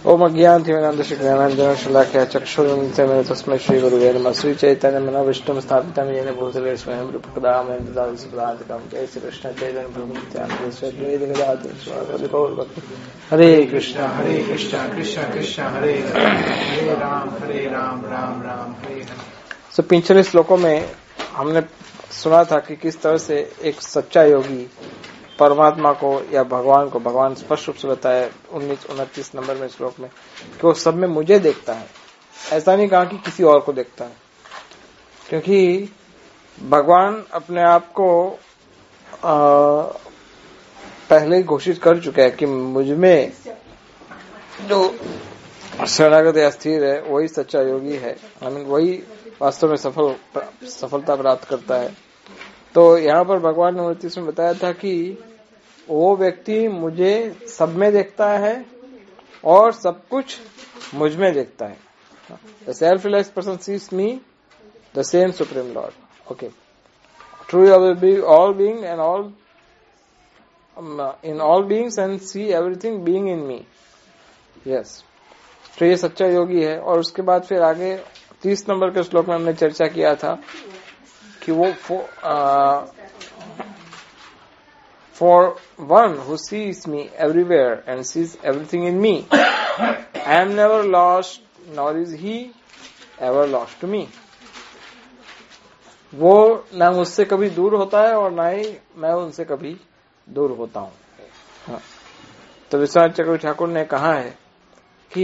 ओम अज्ञानतिमिरान्धश्रीज्ञानाञ्जनं शलाकया चक्षुरुन्मिलितं तस्मै श्रीगुरुवे नमः। श्री चैतन्य मनोभीष्टं स्थापितं येन भूतले स्वयं रूपकदा ददाति जय श्री कृष्ण चैतन्य प्रभु नित्यानंद श्री गदाधर स्वामी गौर भक्त। हरे कृष्ण कृष्ण कृष्ण हरे राम राम राम हरे हरे। तो पिछले श्लोकों में हमने सुना था कि किस तरह से एक सच्चा योगी परमात्मा को या भगवान को, भगवान स्पष्ट रूप से बताया 19-29 नंबर में श्लोक में कि वो सब में मुझे देखता है। ऐसा नहीं कहा कि किसी और को देखता है, क्योंकि भगवान अपने आप को पहले ही घोषित कर चुका है कि मुझ में जो शरणागत या स्थिर है वही सच्चा योगी है। वही वास्तव में सफलता प्राप्त करता है। तो यहाँ पर भगवान ने 29 में बताया था कि वो व्यक्ति मुझे सब में देखता है और सब कुछ मुझ में देखता है। The self-realized person sees me, the same Supreme Lord. Okay. Truly I will be all being and all in all beings and see everything being in me. Yes. तो ये सच्चा योगी है। और उसके बाद फिर आगे 30 नंबर के श्लोक में हमने चर्चा किया था कि वो for one who sees me everywhere and sees everything in me, I am never lost, nor is he ever lost to me. वो ना मुझसे कभी दूर होता है और ना ही मैं उनसे कभी दूर होता हूँ। हाँ। तो विश्वनाथ चक्रवर्ती ठाकुर ने कहा है कि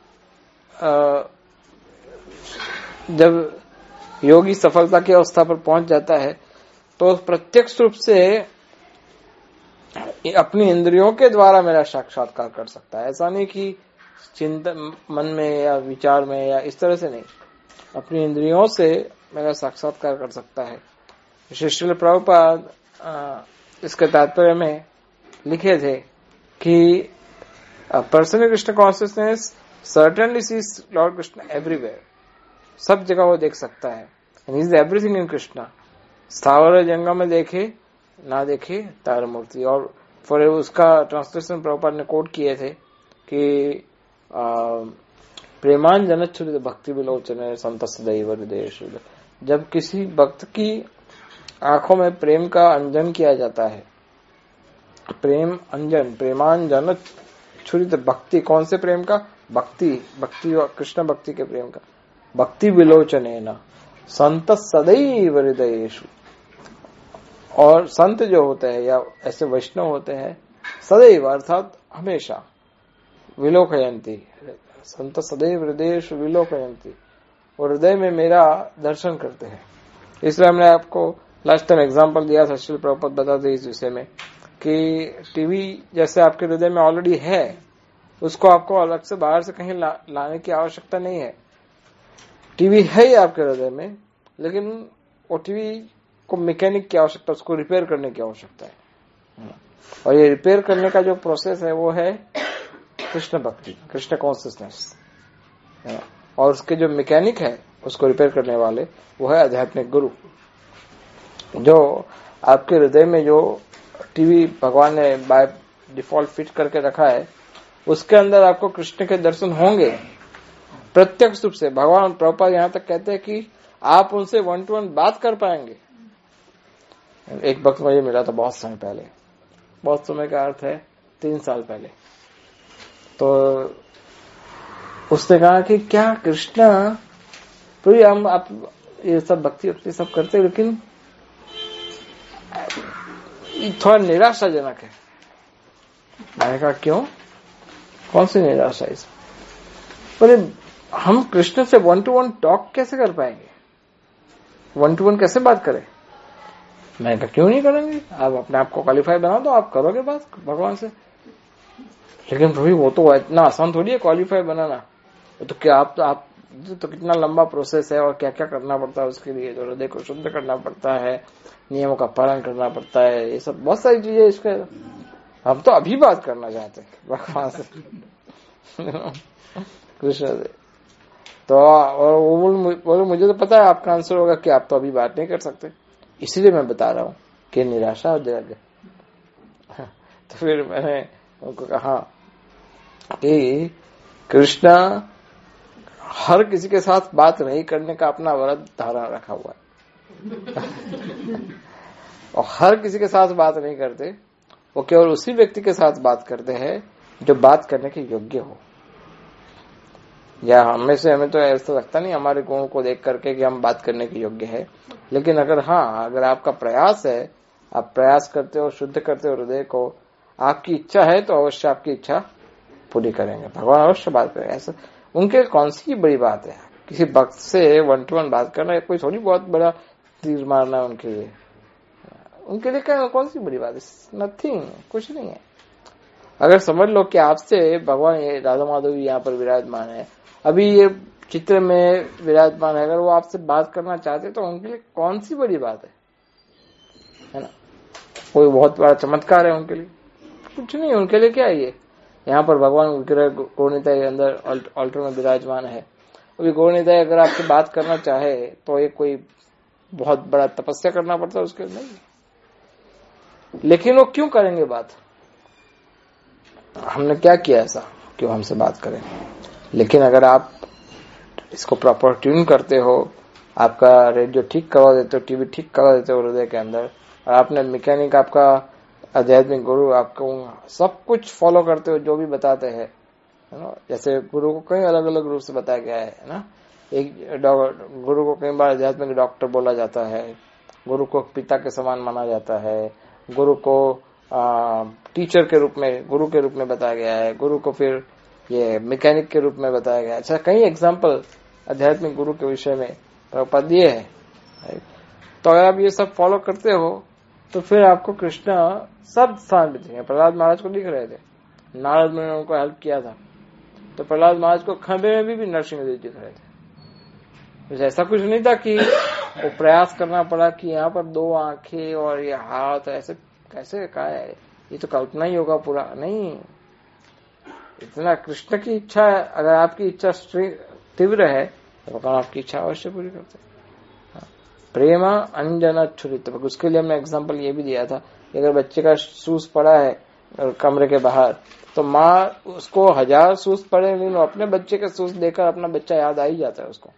जब योगी सफलता की अवस्था पर पहुंच जाता है तो प्रत्यक्ष रूप से अपनी इंद्रियों के द्वारा मेरा साक्षात्कार कर सकता है। ऐसा नहीं कि चिंतन मन में या विचार में या इस तरह से नहीं, अपनी इंद्रियों से मेरा साक्षात्कार कर सकता है। श्री प्रभुपाद इसके तात्पर्य में लिखे थे कि person Krishna consciousness certainly sees lord Krishna everywhere. सब जगह वो देख सकता है। And is everything in Krishna. स्थावर जंगम में देखे ना देखे तार मूर्ति। और फॉर उसका ट्रांसलेशन प्रभुपाद ने कोट किए थे कि प्रेमान जनच्छुरित भक्ति विलोचन संत सदैव हृदय। जब किसी भक्त की आंखों में प्रेम का अंजन किया जाता है, प्रेम अंजन, प्रेमान जन छुरित भक्ति, कौन से प्रेम का? भक्ति कृष्ण भक्ति के प्रेम का। भक्ति विलोचन न संत सदैव हृदयेषु। और संत जो होते हैं या ऐसे वैष्णव होते हैं, सदैव अर्थात हमेशा, विलोकयंती, संत सदैव हृदयेषु विलोकयंती, और हृदय में मेरा दर्शन करते हैं। इसलिए हमने आपको लास्ट टाइम एग्जांपल दिया था, श्री प्रभुपाद बताते इस विषय में कि टीवी जैसे आपके हृदय में ऑलरेडी है, उसको आपको अलग से बाहर से कहीं लाने की आवश्यकता नहीं है। टीवी है ही आपके हृदय में, लेकिन वो टीवी को मैकेनिक की आवश्यकता, उसको रिपेयर करने की आवश्यकता है। और ये रिपेयर करने का जो प्रोसेस है वो है कृष्ण भक्ति, कृष्ण कॉन्शियसनेस। और उसके जो मैकेनिक है उसको रिपेयर करने वाले वो है आध्यात्मिक गुरु। जो आपके हृदय में जो टीवी भगवान ने बाय डिफॉल्ट फिट करके रखा है, उसके अंदर आपको कृष्ण के दर्शन होंगे प्रत्यक्ष रूप से। भगवान प्रभुपाद यहाँ तक कहते हैं कि आप उनसे 1-to-1 बात कर पाएंगे। एक वक्त मुझे मिला था बहुत समय पहले, बहुत समय का अर्थ है 3 साल पहले। तो उसने कहा कि क्या कृष्णा तो हम आप ये सब भक्ति सब करते, लेकिन थोड़ा निराशाजनक है। मैंने कहा क्यों, कौन सी निराशा इस? बोले हम कृष्ण से 1-to-1 टॉक कैसे कर पाएंगे, 1-to-1 कैसे बात करें? मैंने कहा क्यों नहीं करेंगे, आप अपने आप को क्वालिफाई बना दो, आप करोगे बात भगवान से। लेकिन प्रभु वो तो इतना आसान थोड़ी है क्वालिफाई बनाना। तो क्या आप तो कितना लंबा प्रोसेस है और क्या क्या करना पड़ता है उसके लिए। तो हृदय को शुद्ध करना पड़ता है, नियमों का पालन करना पड़ता है, ये सब बहुत सारी चीजें इसके। हम तो अभी बात करना चाहते हैं भगवान से, कृष्ण से। तो और वो मुझे तो पता है आपका आंसर होगा कि आप तो अभी बात नहीं कर सकते, इसीलिए मैं बता रहा हूँ कि निराशा हो जाएगा। तो फिर मैंने उनको कहा कि कृष्ण हर किसी के साथ बात नहीं करने का अपना व्रत धारण रखा हुआ है और हर किसी के साथ बात नहीं करते, वो केवल उसी व्यक्ति के साथ बात करते हैं जो बात करने के योग्य हो। या हमें तो ऐसा लगता नहीं हमारे गुणों को देख करके कि हम बात करने के योग्य है, लेकिन अगर आपका प्रयास है, आप प्रयास करते हो, शुद्ध करते हो हृदय को, आपकी इच्छा है तो अवश्य आपकी इच्छा पूरी करेंगे, भगवान अवश्य बात करेंगे। ऐसा उनके कौन सी बड़ी बात है, किसी भक्त से 1 to 1 बात करना कोई थोड़ी बहुत बड़ा तीर मारना उनके लिए क्या, कौन सी बड़ी बात है, नथिंग, कुछ नहीं है। अगर समझ लो कि आपसे भगवान राधा माधव यहाँ पर विराजमान है, अभी ये चित्र में विराजमान है, अगर वो आपसे बात करना चाहते तो उनके लिए कौन सी बड़ी बात है ना, कोई बहुत बड़ा चमत्कार है उनके लिए, कुछ नहीं। उनके लिए क्या है ये, यहाँ पर भगवान विग्रह गौरनिताई अंदर ऑल्टर में विराजमान है। अभी गौरनिताई अगर आपसे बात करना चाहे तो ये कोई बहुत बड़ा तपस्या करना पड़ता है उसके, नहीं। लेकिन वो क्यों करेंगे बात, हमने क्या किया ऐसा कि वो हमसे बात करें। लेकिन अगर आप इसको प्रॉपर ट्यून करते हो, आपका रेडियो ठीक करवा देते हो, टीवी ठीक करवा देते हो हृदय के अंदर, और आपने मैकेनिक आपका आध्यात्मिक गुरु आपको सब कुछ फॉलो करते हो जो भी बताते हैं, है ना। जैसे गुरु को कई अलग अलग रूप से बताया गया है ना। एक गुरु को कई बार आध्यात्मिक डॉक्टर बोला जाता है, गुरु को पिता के समान माना जाता है, गुरु को टीचर के रूप में, गुरु के रूप में बताया गया है, गुरु को फिर ये मैकेनिक के रूप में बताया गया है। अच्छा, कई एग्जाम्पल आध्यात्मिक गुरु के विषय में प्रभुपाद दिए है। तो अगर आप ये सब फॉलो करते हो तो फिर आपको कृष्ण सब स्थान पे दिखेंगे। प्रहलाद महाराज को दिख रहे थे, नारद ने उनको हेल्प किया था, तो प्रहलाद महाराज को खंबे में भी नरसिंह देव दिख रहे थे। तो ऐसा कुछ नहीं था कि वो प्रयास करना पड़ा कि यहाँ पर 2 आंखें और ये हाथ, ऐसे कैसे कहा है, ये तो कल्पना ही होगा पूरा, नहीं। इतना कृष्ण की इच्छा है, अगर आपकी इच्छा तीव्र है तो भगवान आपकी इच्छा अवश्य पूरी करते हैं। प्रेमा अंजन छुरित, उसके लिए हमने एग्जांपल ये भी दिया था कि अगर बच्चे का सूस पड़ा है कमरे के बाहर, तो माँ उसको 1000 सूस पड़े, लेकिन अपने बच्चे के सूस देकर अपना बच्चा याद आ ही जाता है उसको।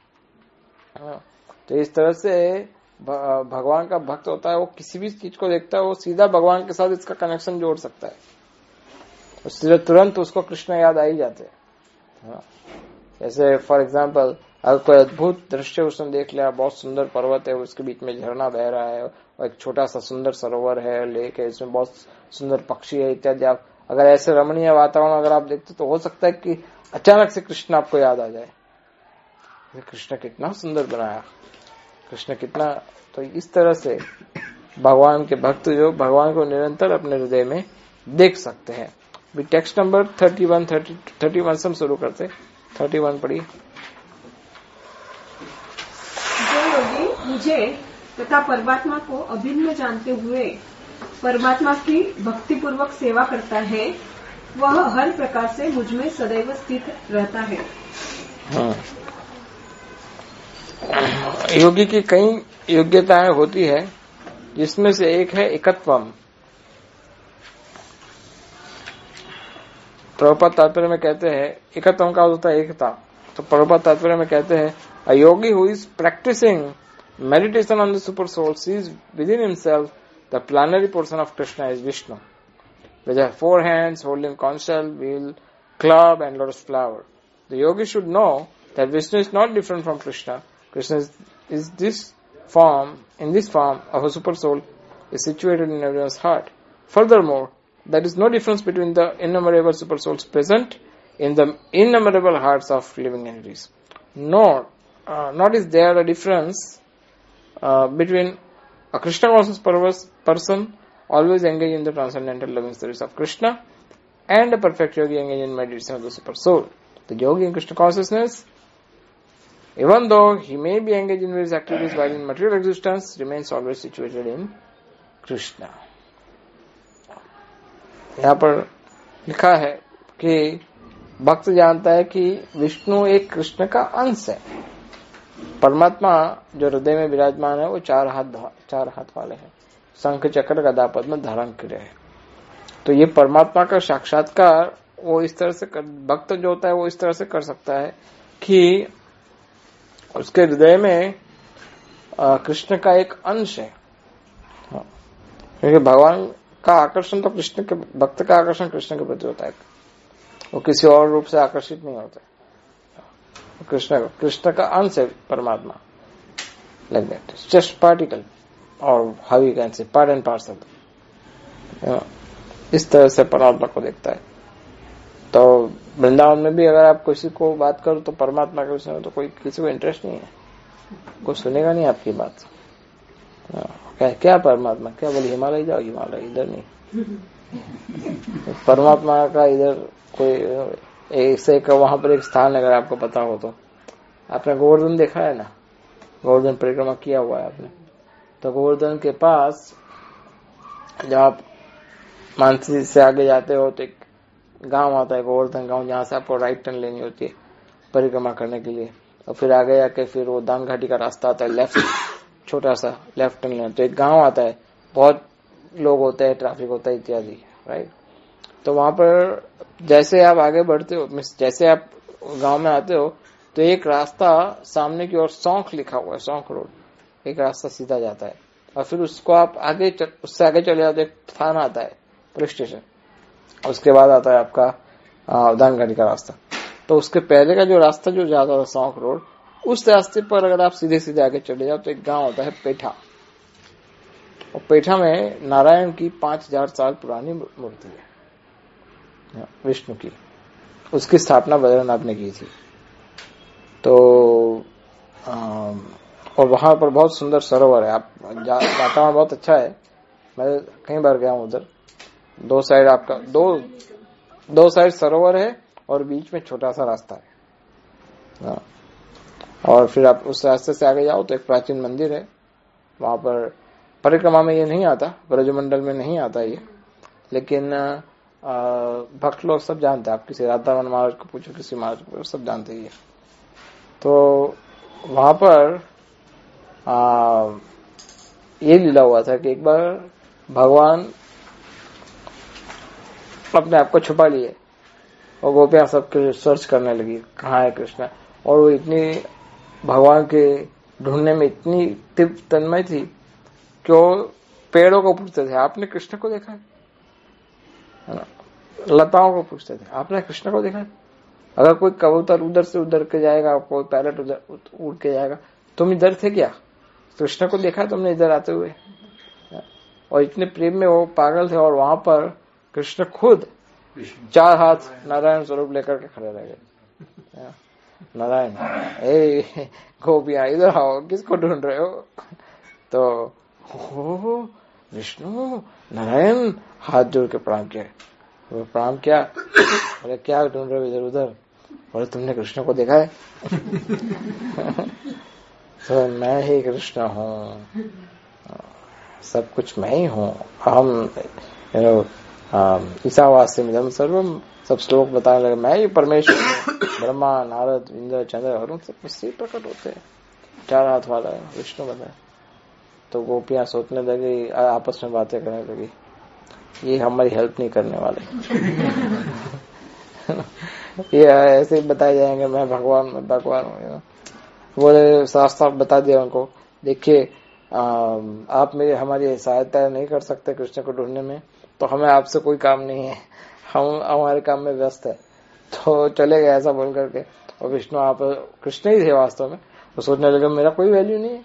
तो इस तरह से भगवान का भक्त होता है, वो किसी भी चीज को देखता है, वो सीधा भगवान के साथ इसका कनेक्शन जोड़ सकता है, उससे तुरंत उसको कृष्ण याद आ ही जाते हैं। जैसे फॉर एग्जाम्पल, अगर कोई अद्भुत दृश्य उसने देख लिया, बहुत सुंदर पर्वत है, उसके बीच में झरना बह रहा है और एक छोटा सा सुंदर सरोवर है, लेक है, इसमें बहुत सुंदर पक्षी है इत्यादि, आप अगर ऐसे रमणीय वातावरण अगर आप देखते तो हो सकता है कि अचानक से कृष्ण आपको याद आ जाए, कृष्ण कितना सुंदर बनाया, कृष्ण कितना। तो इस तरह से भगवान के भक्त जो भगवान को निरंतर अपने हृदय में देख सकते हैं। भी टेक्स्ट नंबर 31 से हम शुरू करते। 31 पढ़िए। जो योगी मुझे तथा परमात्मा को अभिन्न जानते हुए परमात्मा की भक्ति पूर्वक सेवा करता है, वह हर प्रकार से मुझ में सदैव स्थित रहता है। योगी की कई योग्यताएं होती है, जिसमें से एक है एकत्वम। प्रभुपाद तात्पर्य में कहते हैं एकत्वम का होता है एकता। तो प्रभुपाद तात्पर्य में कहते हैं a yogi who is practicing meditation on the super soul sees within himself the plenary portion of Krishna is Vishnu, with the 4 hands holding conch shell, wheel, club and lotus flower. The yogi should know that Vishnu is not different from Krishna. Krishna is this form, in this form of a super soul is situated in everyone's heart. Furthermore, there is no difference between the innumerable super souls present in the innumerable hearts of living entities. Not is there a difference between a Krishna conscious person always engaged in the transcendental loving service of Krishna and a perfect yogi engaged in meditation of the super soul. The yogi in Krishna consciousness, even though he may be engaged in various activities while in material existence, remains always situated in Krishna. यहाँ पर लिखा है कि भक्त जानता है कि विष्णु एक कृष्ण का अंश है। परमात्मा जो हृदय में विराजमान है वो 4 हाथ वाले हैं, शंख चक्र गदा पद्म धारण किए हैं। तो ये परमात्मा का साक्षात्कार वो इस तरह से भक्त जो होता है वो इस तरह से कर सकता है कि उसके हृदय में कृष्ण का एक अंश है। क्योंकि भगवान का आकर्षण तो कृष्ण के, भक्त का आकर्षण कृष्ण के प्रति होता है, वो किसी और रूप से आकर्षित नहीं होता। कृष्ण का अंश है परमात्मा, लाइक दैट, जस्ट पार्टिकल और how you can say part and parcel. इस तरह से परमात्मा को देखता है। तो वृंदावन में भी अगर आप किसी को बात करो तो परमात्मा के विषय में तो कोई किसी को इंटरेस्ट नहीं है, कोई सुनेगा नहीं आपकी बात। क्या परमात्मा, क्या बोले हिमालय जाओ, हिमालय इधर नहीं। परमात्मा का इधर कोई ऐसे का वहां पर एक स्थान अगर आपको पता हो तो, आपने गोवर्धन देखा है ना, गोवर्धन परिक्रमा किया हुआ है आपने, तो गोवर्धन के पास जब आप मानसी से आगे जाते हो तो एक गांव आता है गोवर्धन गांव, जहां से आपको राइट टर्न लेनी होती है परिक्रमा करने के लिए। और फिर आगे जाके फिर वो दान घाटी का रास्ता आता है, लेफ्ट छोटा सा लेफ्ट टर्न लेना, तो एक गांव आता है, बहुत लोग होते हैं, ट्रैफिक होता है इत्यादि, राइट। तो वहां पर जैसे आप आगे बढ़ते हो, जैसे आप गांव में आते हो तो एक रास्ता सामने की ओर सौंख लिखा हुआ है, सौंख रोड, एक रास्ता सीधा जाता है। और फिर उसको आप आगे उससे आगे चले जाते, एक थाना आता है, पुलिस स्टेशन, उसके बाद आता है आपका दानगढ़ी का रास्ता। तो उसके पहले का जो रास्ता जो जाता था सौंख रोड, उस रास्ते पर अगर आप सीधे सीधे आगे चले जाओ तो एक गांव होता है पेठा, और पेठा में नारायण की 5000 साल पुरानी मूर्ति है, विष्णु की। उसकी स्थापना बद्रीनाथ ने की थी। तो और वहां पर बहुत सुंदर सरोवर है, आप वातावरण बहुत अच्छा है, मैं कई बार गया हूं उधर। दो साइड आपका दो साइड सरोवर है और बीच में छोटा सा रास्ता है। और फिर आप उस रास्ते से आगे जाओ तो एक प्राचीन मंदिर है, वहां पर परिक्रमा में ये नहीं आता, ब्रजमंडल में नहीं आता ये, लेकिन भक्त लोग सब जानते हैं। आप किसी राधारमण महाराज को पूछो, किसी महाराज को, सब जानते हैं ये। तो वहां पर ये लीला हुआ था कि एक बार भगवान अपने आप को छुपा लिए और गोपियां सबके सर्च करने लगी कहाँ है कृष्ण, और वो इतनी भगवान के ढूंढने में इतनी तीव्र तन्मय थी कि वो पेड़ों को पूछते थे, आपने कृष्ण को देखा है ना, लताओं को पूछते थे, आपने कृष्ण को देखा है। अगर कोई कबूतर उधर से उधर के जाएगा, कोई पैरट उधर उड़ के जाएगा, तुम इधर थे क्या, कृष्ण को देखा है तुमने इधर आते हुए। और इतने प्रेम में वो पागल थे, और वहां पर कृष्ण खुद 4 हाथ नारायण स्वरूप लेकर के खड़े रह गए। नारायण, ए गोपियां इधर आओ, किसको ढूंढ रहे हो। तो हो विष्णु नारायण हाथ जोड़ के प्रणाम किया, वो प्रणाम किया, बोले क्या ढूंढ रहे हो इधर उधर, बोले तुमने कृष्ण को देखा है। तो मैं ही कृष्ण हूँ, सब कुछ मैं ही हूँ, हम ईशावास्यमिदं सर्वम, सब श्लोक बताने लगे, मैं ही परमेश्वर हूँ, ब्रह्मा नारद इंद्र चंद्र अरुण सब उससे प्रकट होते हैं, 4 हाथ वाला है विष्णु बताए। तो गोपियां सोचने लगी, आपस में बातें करने लगी, ये हमारी हेल्प नहीं करने वाले। ये ऐसे ही बताए जाएंगे मैं भगवान हूँ। बोले शास्त्र बता दिया उनको, देखिए आप हमारी सहायता नहीं कर सकते कृष्ण को ढूंढने में, तो हमें आपसे कोई काम नहीं है, हम हमारे काम में व्यस्त है। तो चले गए ऐसा बोल करके, और विष्णु आप कृष्ण ही थे वास्तव में। तो सोचने लगे मेरा कोई वैल्यू नहीं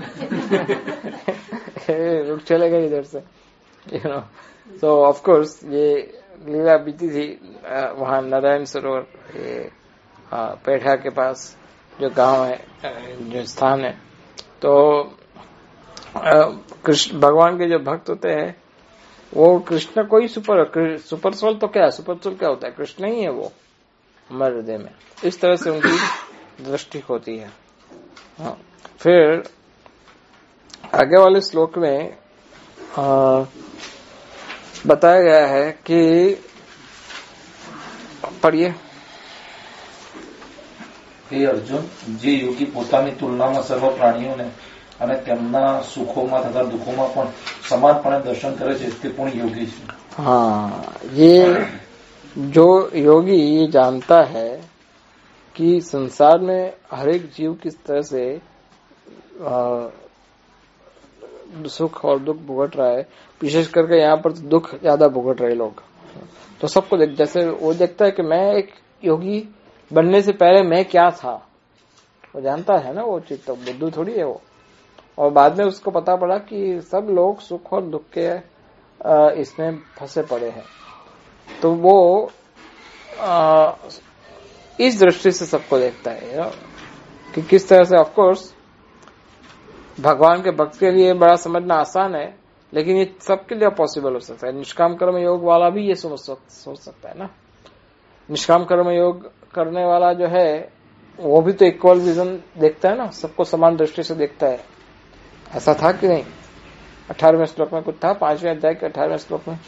है। लोग चले गए इधर से, you know. So of course ये लीला बीती थी वहां नारायण सरोवर, ये पेठा के पास जो गांव है, जो स्थान है। तो कृष्ण भगवान के जो भक्त होते हैं वो कृष्ण को ही सुपर सोल तो क्या है, सुपर सोल क्या होता है, कृष्ण ही है वो हमारे हृदय में। इस तरह से उनकी दृष्टि होती है। हाँ। फिर आगे वाले श्लोक में बताया गया है कि पढ़िए। हे અર્જુન, જે યોગી પોતાની તુલનામાં સર્વ પ્રાણીઓને અને તેમના સુખોમાં તથા દુઃખોમાં પણ સમાનપણે દર્શન કરે છે તે પણ યોગી છે। हाँ, ये जो योगी ये जानता है कि संसार में हर एक जीव किस तरह से सुख और दुख भुगत रहा है, विशेष करके यहाँ पर तो दुख ज्यादा भुगत रहे लोग, तो सबको जैसे वो देखता है कि मैं एक योगी बनने से पहले मैं क्या था, वो जानता है ना वो चीज, तो बुद्धू थोड़ी है वो। और बाद में उसको पता पड़ा कि सब लोग सुख और दुख के इसमें फंसे पड़े हैं, तो वो इस दृष्टि से सबको देखता है कि किस तरह से। ऑफ कोर्स भगवान के भक्त के लिए बड़ा समझना आसान है, लेकिन ये सबके लिए पॉसिबल हो सकता है। निष्काम कर्म योग वाला भी ये सोच सकता है ना। निष्काम कर्म योग करने वाला जो है वो भी तो इक्वल विजन देखता है ना, सबको समान दृष्टि से देखता है। ऐसा था कि नहीं? 18वें श्लोक में कुछ था, 5वें अध्याय के 18वें श्लोक में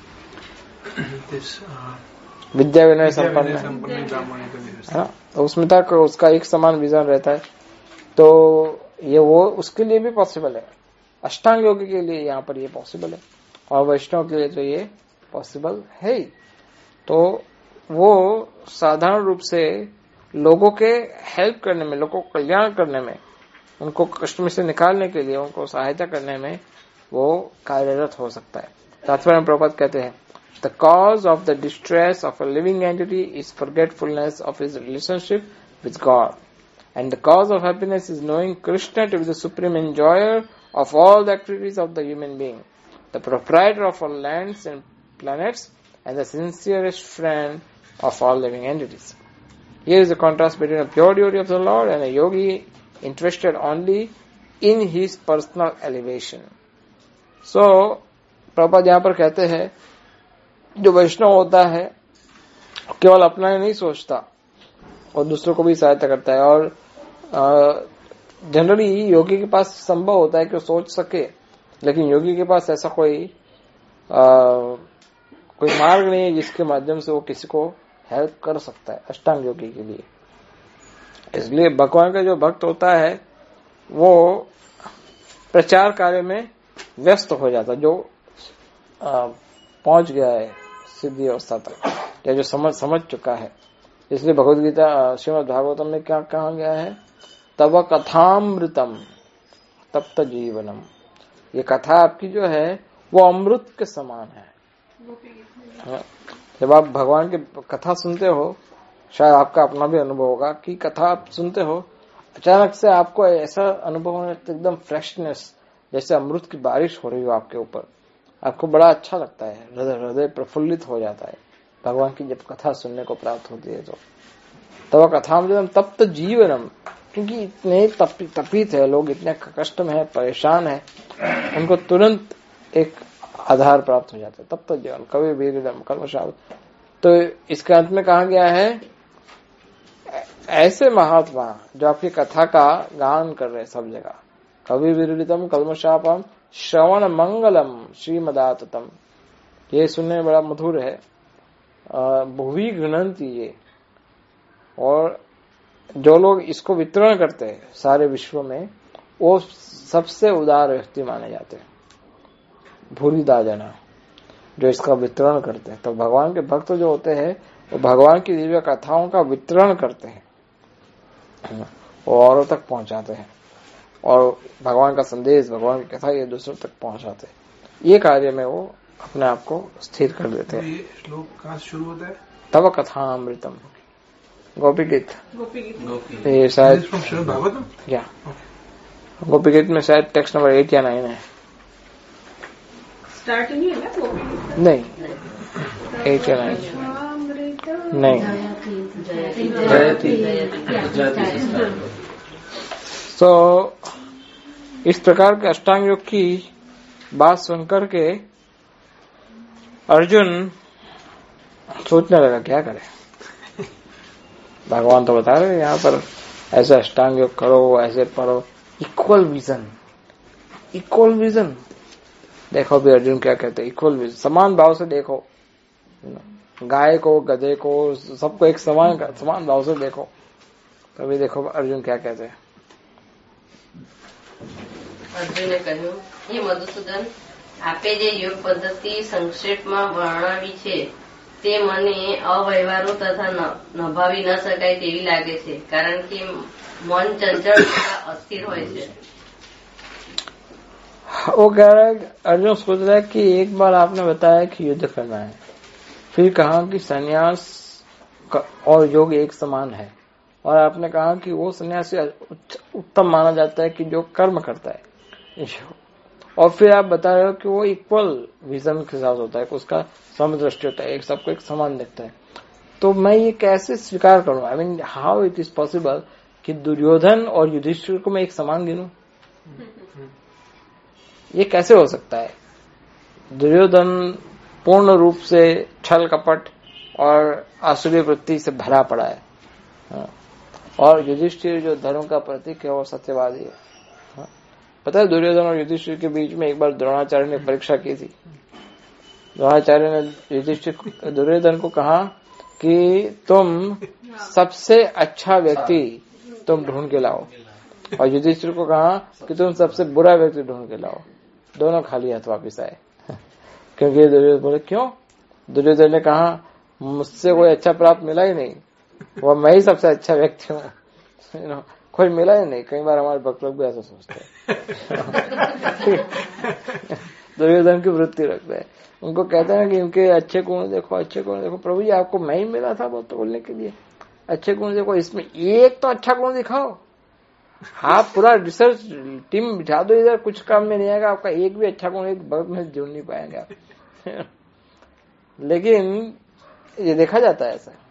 विद्या विनय संपन्न है ना, तो उसमें था कि उसका एक समान विजन रहता है। तो ये वो उसके लिए भी पॉसिबल है, अष्टांग योग के लिए यहाँ पर ये पॉसिबल है, और वैष्णव के लिए तो ये पॉसिबल है ही। तो वो साधारण रूप से लोगों के हेल्प करने में, लोगों को कल्याण करने में, उनको कष्ट में से निकालने के लिए, उनको सहायता करने में वो कार्यरत हो सकता है। तात्पर्य में प्रभुपाद कहते हैं, the cause of the distress of a living entity is forgetfulness of his relationship with God, and the cause of happiness is knowing Krishna to be the supreme enjoyer of all the activities of the human being, the proprietor of all lands and planets, and the sincerest friend of all living entities. Here is the contrast between a pure devotee of the Lord and a yogi interested only in his personal elevation. So, Prabhupada यहाँ पर कहते हैं, जो वैष्णव होता है केवल अपना ही नहीं सोचता और दूसरों को भी सहायता करता है, और जनरली योगी के पास संभव होता है कि वो सोच सके, लेकिन योगी के पास ऐसा कोई मार्ग नहीं है जिसके माध्यम से वो किसी को हेल्प कर सकता है अष्टांग योगी के लिए। इसलिए भगवान का जो भक्त होता है वो प्रचार कार्य में व्यस्त हो जाता, जो पहुंच गया है सिद्धि अवस्था तक, या जो समझ चुका है। इसलिए भगवद गीता श्रीमद् भागवतम में क्या कहा गया है, तव कथामृतम तप्त जीवनम। ये कथा आपकी जो है वो अमृत के समान है। जब आप भगवान की कथा सुनते हो, शायद आपका अपना भी अनुभव होगा कि कथा आप सुनते हो, अचानक से आपको ऐसा अनुभव होने एकदम फ्रेशनेस, जैसे अमृत की बारिश हो रही हो आपके ऊपर, आपको बड़ा अच्छा लगता है, हृदय प्रफुल्लित हो जाता है भगवान की जब कथा सुनने को प्राप्त होती है। तो तब कथामृतम तप्त जीवनम, क्योंकि इतने तपित है लोग, इतने कष्ट में है, परेशान है, उनको तुरंत एक आधार प्राप्त हो जाता है। तप्त जीवन कवि वीरम कर्मशाल। तो इसके अंत में कहा गया है, ऐसे महात्मा जो आपकी कथा का गान कर रहे सब जगह, कवि विरलितम कल्मशापम श्रवण मंगलम श्रीमदाततम, ये सुनने में बड़ा मधुर है, भुवि गृणंती ये। और जो लोग इसको वितरण करते हैं सारे विश्व में, वो सबसे उदार व्यक्ति माने जाते हैं, भूरिदा जना, जो इसका वितरण करते हैं। तो भगवान के भक्त जो होते हैं वो भगवान की दिव्य कथाओं का वितरण करते हैं, वो औरों तक पहुंचाते हैं, और भगवान का संदेश, भगवान की कथा ये दूसरों तक पहुंचाते हैं। ये कार्य में वो अपने आप को स्थिर कर देते हैं। ये श्लोक कहाँ शुरू होता है? तव कथामृतम, गोपी गीत। ये शायद क्या गोपी गीत में शायद टेक्स्ट नंबर 8 या 9 है। स्टार्टिंग है ना गोपी गीत? नहीं, 8 या 9 नहीं। तो इस प्रकार के अष्टांग योग की बात सुनकर के अर्जुन सोचने लगा क्या करे। भगवान तो बता रहे यहाँ पर ऐसे अष्टांग योग करो, ऐसे पढ़ो, इक्वल विजन। देखो भी अर्जुन क्या कहते हैं, इक्वल विजन, समान भाव से देखो, गाय को गधे को सबको एक समान भाव से देखो। तभी देखो अर्जुन क्या कहते हैं। અર્જુને કહ્યું, હે મધુસૂદન, આપે જે યોગ પદ્ધતિ સંક્ષેપમાં વર્ણવી છે તે મને અવ્યવહારુ તથા નભાવી ન શકાય તેવી લાગે છે, કારણ કે મન ચંચળ તથા અસ્થિર હોય છે. वो कह रहा है, अर्जुन सोच रहा है कि एक बार आपने बताया कि युद्ध करना है, फिर कहा कि संन्यास और योग एक समान है, और आपने कहा कि वो सन्यासी उत्तम माना जाता है कि जो कर्म करता है, और फिर आप बता रहे हो कि वो इक्वल विजन के साथ होता है, उसका समदृष्टि होता है, एक सबको एक समान दिखता है. तो मैं ये कैसे स्वीकार करूं? I mean how it is possible कि दुर्योधन और युधिष्ठिर को मैं एक समान गिनूं? ये कैसे हो सकता है? दुर्योधन पूर्ण रूप से छल कपट और आसुरी वृत्ति से भरा पड़ा है, और युधिष्ठिर जो धर्म का प्रतीक है वो सत्यवादी है. पता है दुर्योधन और युधिष्ठिर के बीच में एक बार द्रोणाचार्य ने परीक्षा की थी. द्रोणाचार्य ने दुर्योधन को कहा कि तुम सबसे अच्छा व्यक्ति तुम ढूंढ के लाओ, और युधिष्ठिर को कहा कि तुम सबसे बुरा व्यक्ति ढूंढ के लाओ. दोनों खाली हाथ वापिस आए. क्योंकि दुर्योधन बोले क्यों? दुर्योधन ने कहा मुझसे कोई अच्छा प्राप्त मिला ही नहीं, वह मैं ही सबसे अच्छा व्यक्ति हूँ. कोई मिला ही नहीं. कई बार हमारे भक्त लोग भी ऐसा सोचते हैं. दुर्योधन की वृत्ति रखते हैं. उनको कहते हैं कि इनके अच्छे गुण देखो, अच्छे गुण देखो. प्रभु जी आपको मैं ही मिला था वो तो बोलने के लिए. अच्छे गुण देखो, इसमें एक तो अच्छा गुण दिखाओ. आप पूरा रिसर्च टीम बिठा दो इधर, कुछ काम में नहीं आएगा आपका एक भी अच्छा गुण एक भक्त में जोड़ नहीं पाएंगे आप. लेकिन ये देखा जाता है ऐसा,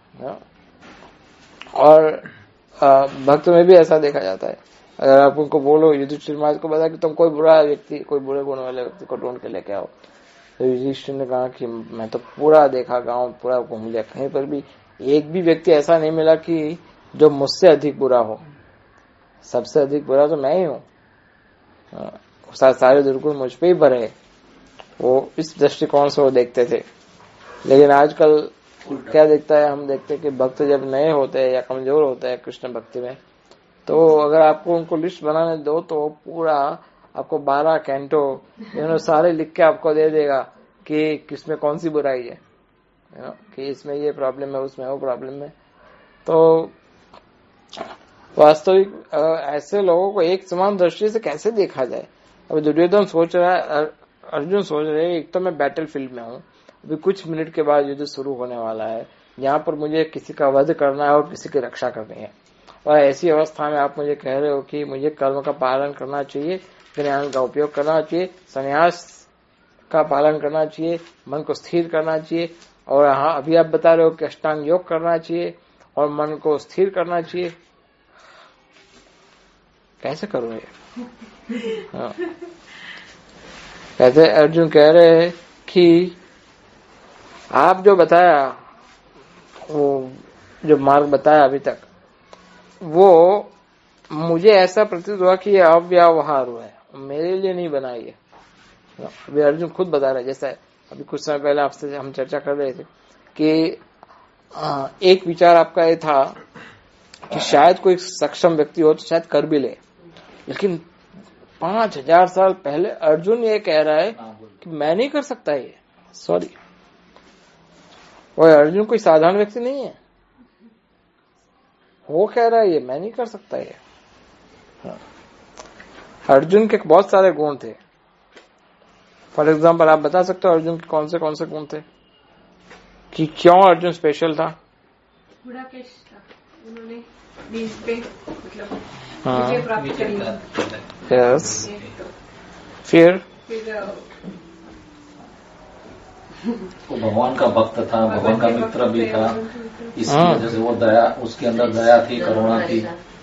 और भक्त में भी ऐसा देखा जाता है. अगर आप उनको बोलो, युधिष्ठिर महाराज को बता कि तुम कोई बुरा व्यक्ति, कोई बुरे गुण वाले व्यक्ति को ढूंढ के लेके आओ, तो युधिष्ठिर ने कहा कि मैं तो पूरा देखा, गांव पूरा घूम लिया, कहीं पर भी एक भी व्यक्ति ऐसा नहीं मिला कि जो मुझसे अधिक बुरा हो. सबसे अधिक बुरा तो मैं ही हूँ. सारे दुर्गुण मुझ पे ही भरे. वो इस दृष्टिकोण से वो देखते थे. लेकिन आजकल क्या देखता है, हम देखते हैं कि भक्त जब नए होते हैं या कमजोर होते हैं कृष्ण भक्ति में, तो अगर आपको उनको लिस्ट बनाने दो तो पूरा आपको 12 कैंटो सारे लिख के आपको दे देगा कि किसमें कौन सी बुराई है, कि इसमें ये प्रॉब्लम है, उसमें वो प्रॉब्लम है. तो वास्तविक ऐसे लोगों को एक समान दृष्टि से कैसे देखा जाए? अभी दुर्योधन सोच रहा है, अर्जुन सोच रहे हैं, एक तो मैं बैटल फील्ड में हूँ, अभी कुछ मिनट के बाद युद्ध शुरू होने वाला है, यहाँ पर मुझे किसी का वध करना है और किसी की रक्षा करनी है, और ऐसी अवस्था में आप मुझे कह रहे हो कि मुझे कर्म का पालन करना चाहिए, ज्ञान का उपयोग करना चाहिए, संन्यास का पालन करना चाहिए, मन को स्थिर करना चाहिए, और हाँ अभी आप बता रहे हो कि अष्टांग योग करना चाहिए और मन को स्थिर करना चाहिए. कैसे करूं ये? कहते अर्जुन कह रहे हैं कि आप जो बताया, वो जो मार्ग बताया अभी तक, वो मुझे ऐसा प्रतीत हुआ कि ये अव्यवहार हुआ है, मेरे लिए नहीं बना ये. अभी अर्जुन खुद बता रहे, जैसा अभी कुछ समय पहले आपसे हम चर्चा कर रहे थे कि एक विचार आपका ये था कि शायद कोई सक्षम व्यक्ति हो तो शायद कर भी ले, लेकिन 5000 साल पहले अर्जुन ये कह रहा है कि मैं नहीं कर सकता ये. सॉरी, वो अर्जुन कोई साधारण व्यक्ति नहीं है, वो कह रहा है ये मैं नहीं कर सकता ये. अर्जुन के बहुत सारे गुण थे. फॉर एग्जाम्पल आप बता सकते हो अर्जुन के कौन से गुण थे, कि क्यों अर्जुन स्पेशल था? गुणाकेश था, उन्होंने बीज पे मतलब विजय प्राप्त करी. यस. फिर वो भगवान का भक्त था, भगवान का मित्र भी था, इसकी वजह से वो दया, उसके अंदर दया थी, करुणा थी.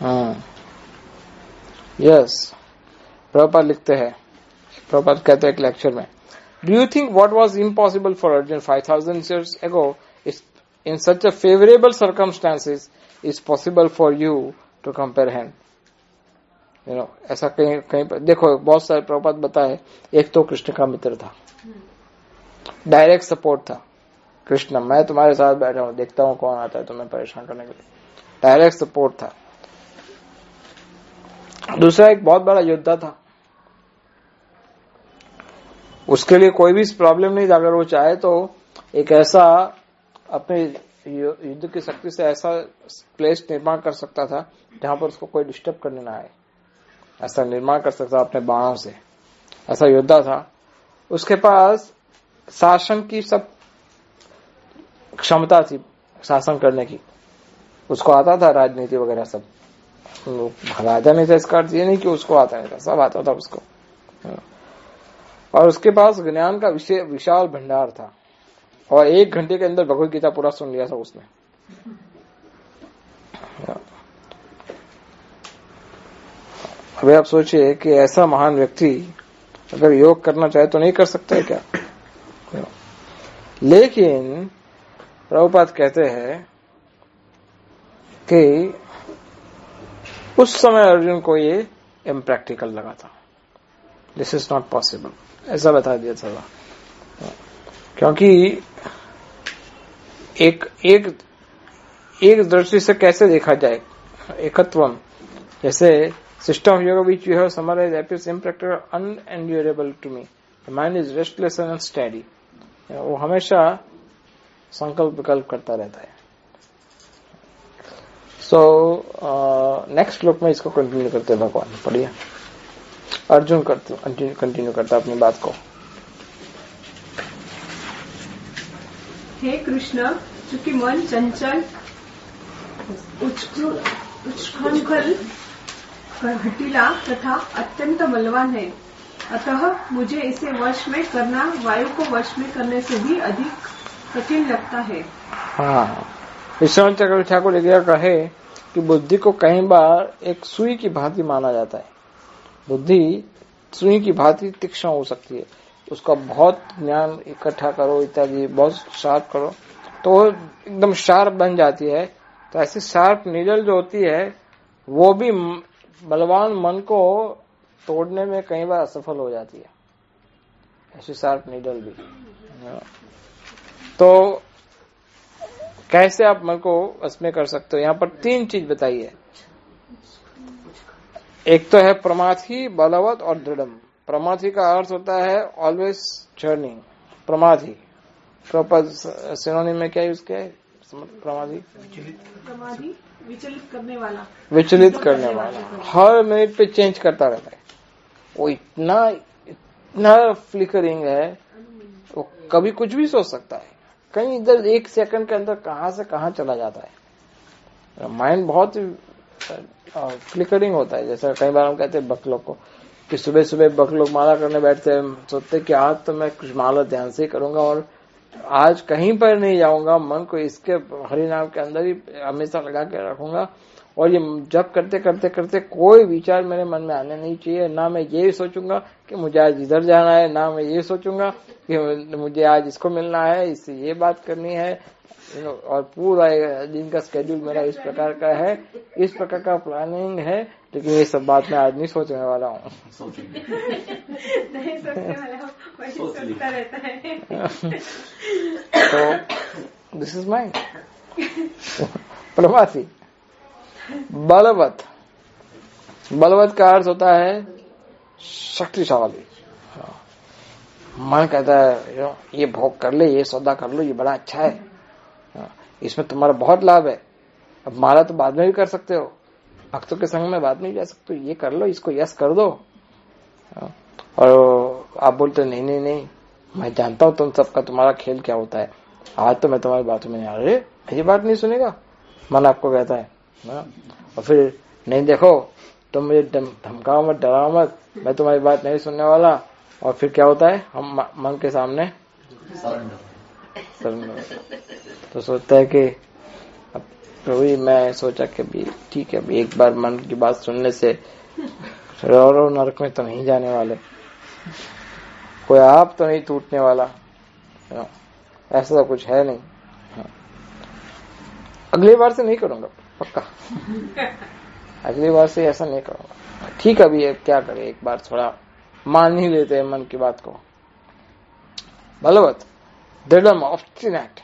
यस. प्रभुपाद लिखते हैं, प्रभुपाद कहते हैं एक लेक्चर में, do you think what was impossible for Arjuna 5000 years ago in such a favorable circumstances is possible for you to comprehend? ऐसा कहीं पर देखो, बहुत सारे प्रभुपाद बताए. एक तो कृष्ण का मित्र था, डायरेक्ट सपोर्ट था. कृष्ण, मैं तुम्हारे साथ बैठा हूं, देखता हूं कौन आता है तुम्हें परेशान करने के लिए. डायरेक्ट सपोर्ट था. दूसरा एक बहुत बड़ा योद्धा था, उसके लिए कोई भी प्रॉब्लम नहीं था. अगर वो चाहे तो एक ऐसा अपने युद्ध की शक्ति से ऐसा प्लेस निर्माण कर सकता था जहां पर उसको कोई डिस्टर्ब करने ना आए, ऐसा निर्माण कर सकता अपने बाणों से। ऐसा योद्धा था। उसके पास शासन की सब क्षमता थी, शासन करने की। उसको आता था राजनीति वगैरह सब। राजा नहीं था इसका अर्थ ये नहीं कि उसको आता नहीं था, सब आता था उसको। और उसके पास ज्ञान का विशाल भंडार था और 1 घंटे के अंदर भगवत गीता पूरा सुन लिया था उसने। अभी आप सोचिए कि ऐसा महान व्यक्ति अगर योग करना चाहे तो नहीं कर सकता है क्या? लेकिन प्रभुपाद कहते हैं कि उस समय अर्जुन को ये इम्प्रैक्टिकल लगा था, दिस इज नॉट पॉसिबल, ऐसा बता दिया था। क्योंकि एक दृष्टि से कैसे देखा जाए एकत्वम, जैसे system of yoga which you have summarized appears impractical unendurable to me, the mind is restless and unsteady. वो हमेशा संकल्प विकल्प करता रहता है। सो नेक्स्ट श्लोक में इसको कंटिन्यू करते हैं भगवान। पढ़िए, अर्जुन कंटिन्यू करता अपनी बात को। हे कृष्ण, चूंकि मन चंचल, उच्छृंखल, हठीला तथा अत्यंत बलवान है, अतः मुझे इसे वश में करना वायु को वश में करने से भी अधिक कठिन लगता है। हाँ, विश्वनाथ चक्रवर्ती ठाकुर लिखा कहे कि बुद्धि को कई बार एक सुई की भांति माना जाता है। बुद्धि सुई की भांति तीक्ष्ण हो सकती है, उसका बहुत ज्ञान इकट्ठा करो इत्यादि, बहुत शार्प करो तो एकदम शार्प बन जाती है। तो ऐसी शार्प नीडल जो होती है वो भी बलवान मन को तोड़ने में कई बार असफल हो जाती है, ऐसी शार्प नीडल भी। तो कैसे आप मन को उसमें कर सकते हो? यहाँ पर 3 चीज बताई है। एक तो है प्रमाथी, बलवत और दृढ़म। प्रमाथी का अर्थ होता है ऑलवेज चर्निंग, प्रमाथी। सिनोनिम में क्या यूज किया है प्रमाथी? विचलित करने वाला, विचलित करने वाला, हर मिनट पे चेंज करता रहता है। वो इतना फ्लिकरिंग है, वो कभी कुछ भी सोच सकता है, कहीं इधर 1 सेकंड के अंदर कहां से कहां चला जाता है। माइंड बहुत फ्लिकरिंग होता है। जैसे कई बार हम कहते हैं बकलों को कि सुबह सुबह बकलोग माला करने बैठते हैं, सोचते कि आज तो मैं कुछ माला ध्यान से ही करूंगा और आज कहीं पर नहीं जाऊंगा, मन को इसके हरि नाम के अंदर ही हमेशा लगा के रखूंगा। और ये जब करते करते करते कोई विचार मेरे मन में आने नहीं चाहिए। ना मैं ये सोचूंगा कि मुझे आज इधर जाना है, ना मैं ये सोचूंगा कि मुझे आज इसको मिलना है, इससे ये बात करनी है। और पूरा दिन का स्केड्यूल मेरा इस प्रकार का है, इस प्रकार का प्लानिंग है। लेकिन ये सब बात मैं आज नहीं सोचने वाला हूँ। नहीं सोचने वाला हूँ, वही सोचता रहता है। तो दिस इज माइंड। प्रवासी। बलवत, बलवत का अर्थ होता है शक्तिशाली। मन कहता है ये भोग कर ले, ये सौदा कर लो, ये बड़ा अच्छा है, इसमें तुम्हारा बहुत लाभ है। अब माला तो बाद में भी कर सकते हो, भक्तों के संग में बाद में जा सकते हो, ये कर लो, इसको यस कर दो। और आप बोलते नहीं नहीं नहीं, मैं जानता हूं तुम सबका तुम्हारा खेल क्या होता है, आज तो मैं तुम्हारी बातों में नहीं आ रही, ये बात नहीं सुनेगा, मन आपको कहता है। और फिर नहीं, देखो तुम मुझे धमकाओ मत, डराओ मत, मैं तुम्हारी बात नहीं सुनने वाला। और फिर क्या होता है, हम मन के सामने तो सोचता है कि अब वही मैं सोचा कि भी ठीक है, एक बार मन की बात सुनने से और नरक में तो नहीं जाने वाले, कोई आप तो नहीं टूटने वाला, ऐसा तो कुछ है नहीं। अगली बार से नहीं करूंगा पक्का, अगली बार से ऐसा नहीं करूंगा। ठीक है, अभी क्या करें, एक बार थोड़ा मान ही लेते हैं मन की बात को। बलवत, दृढ़, ऑब्स्टिनेट,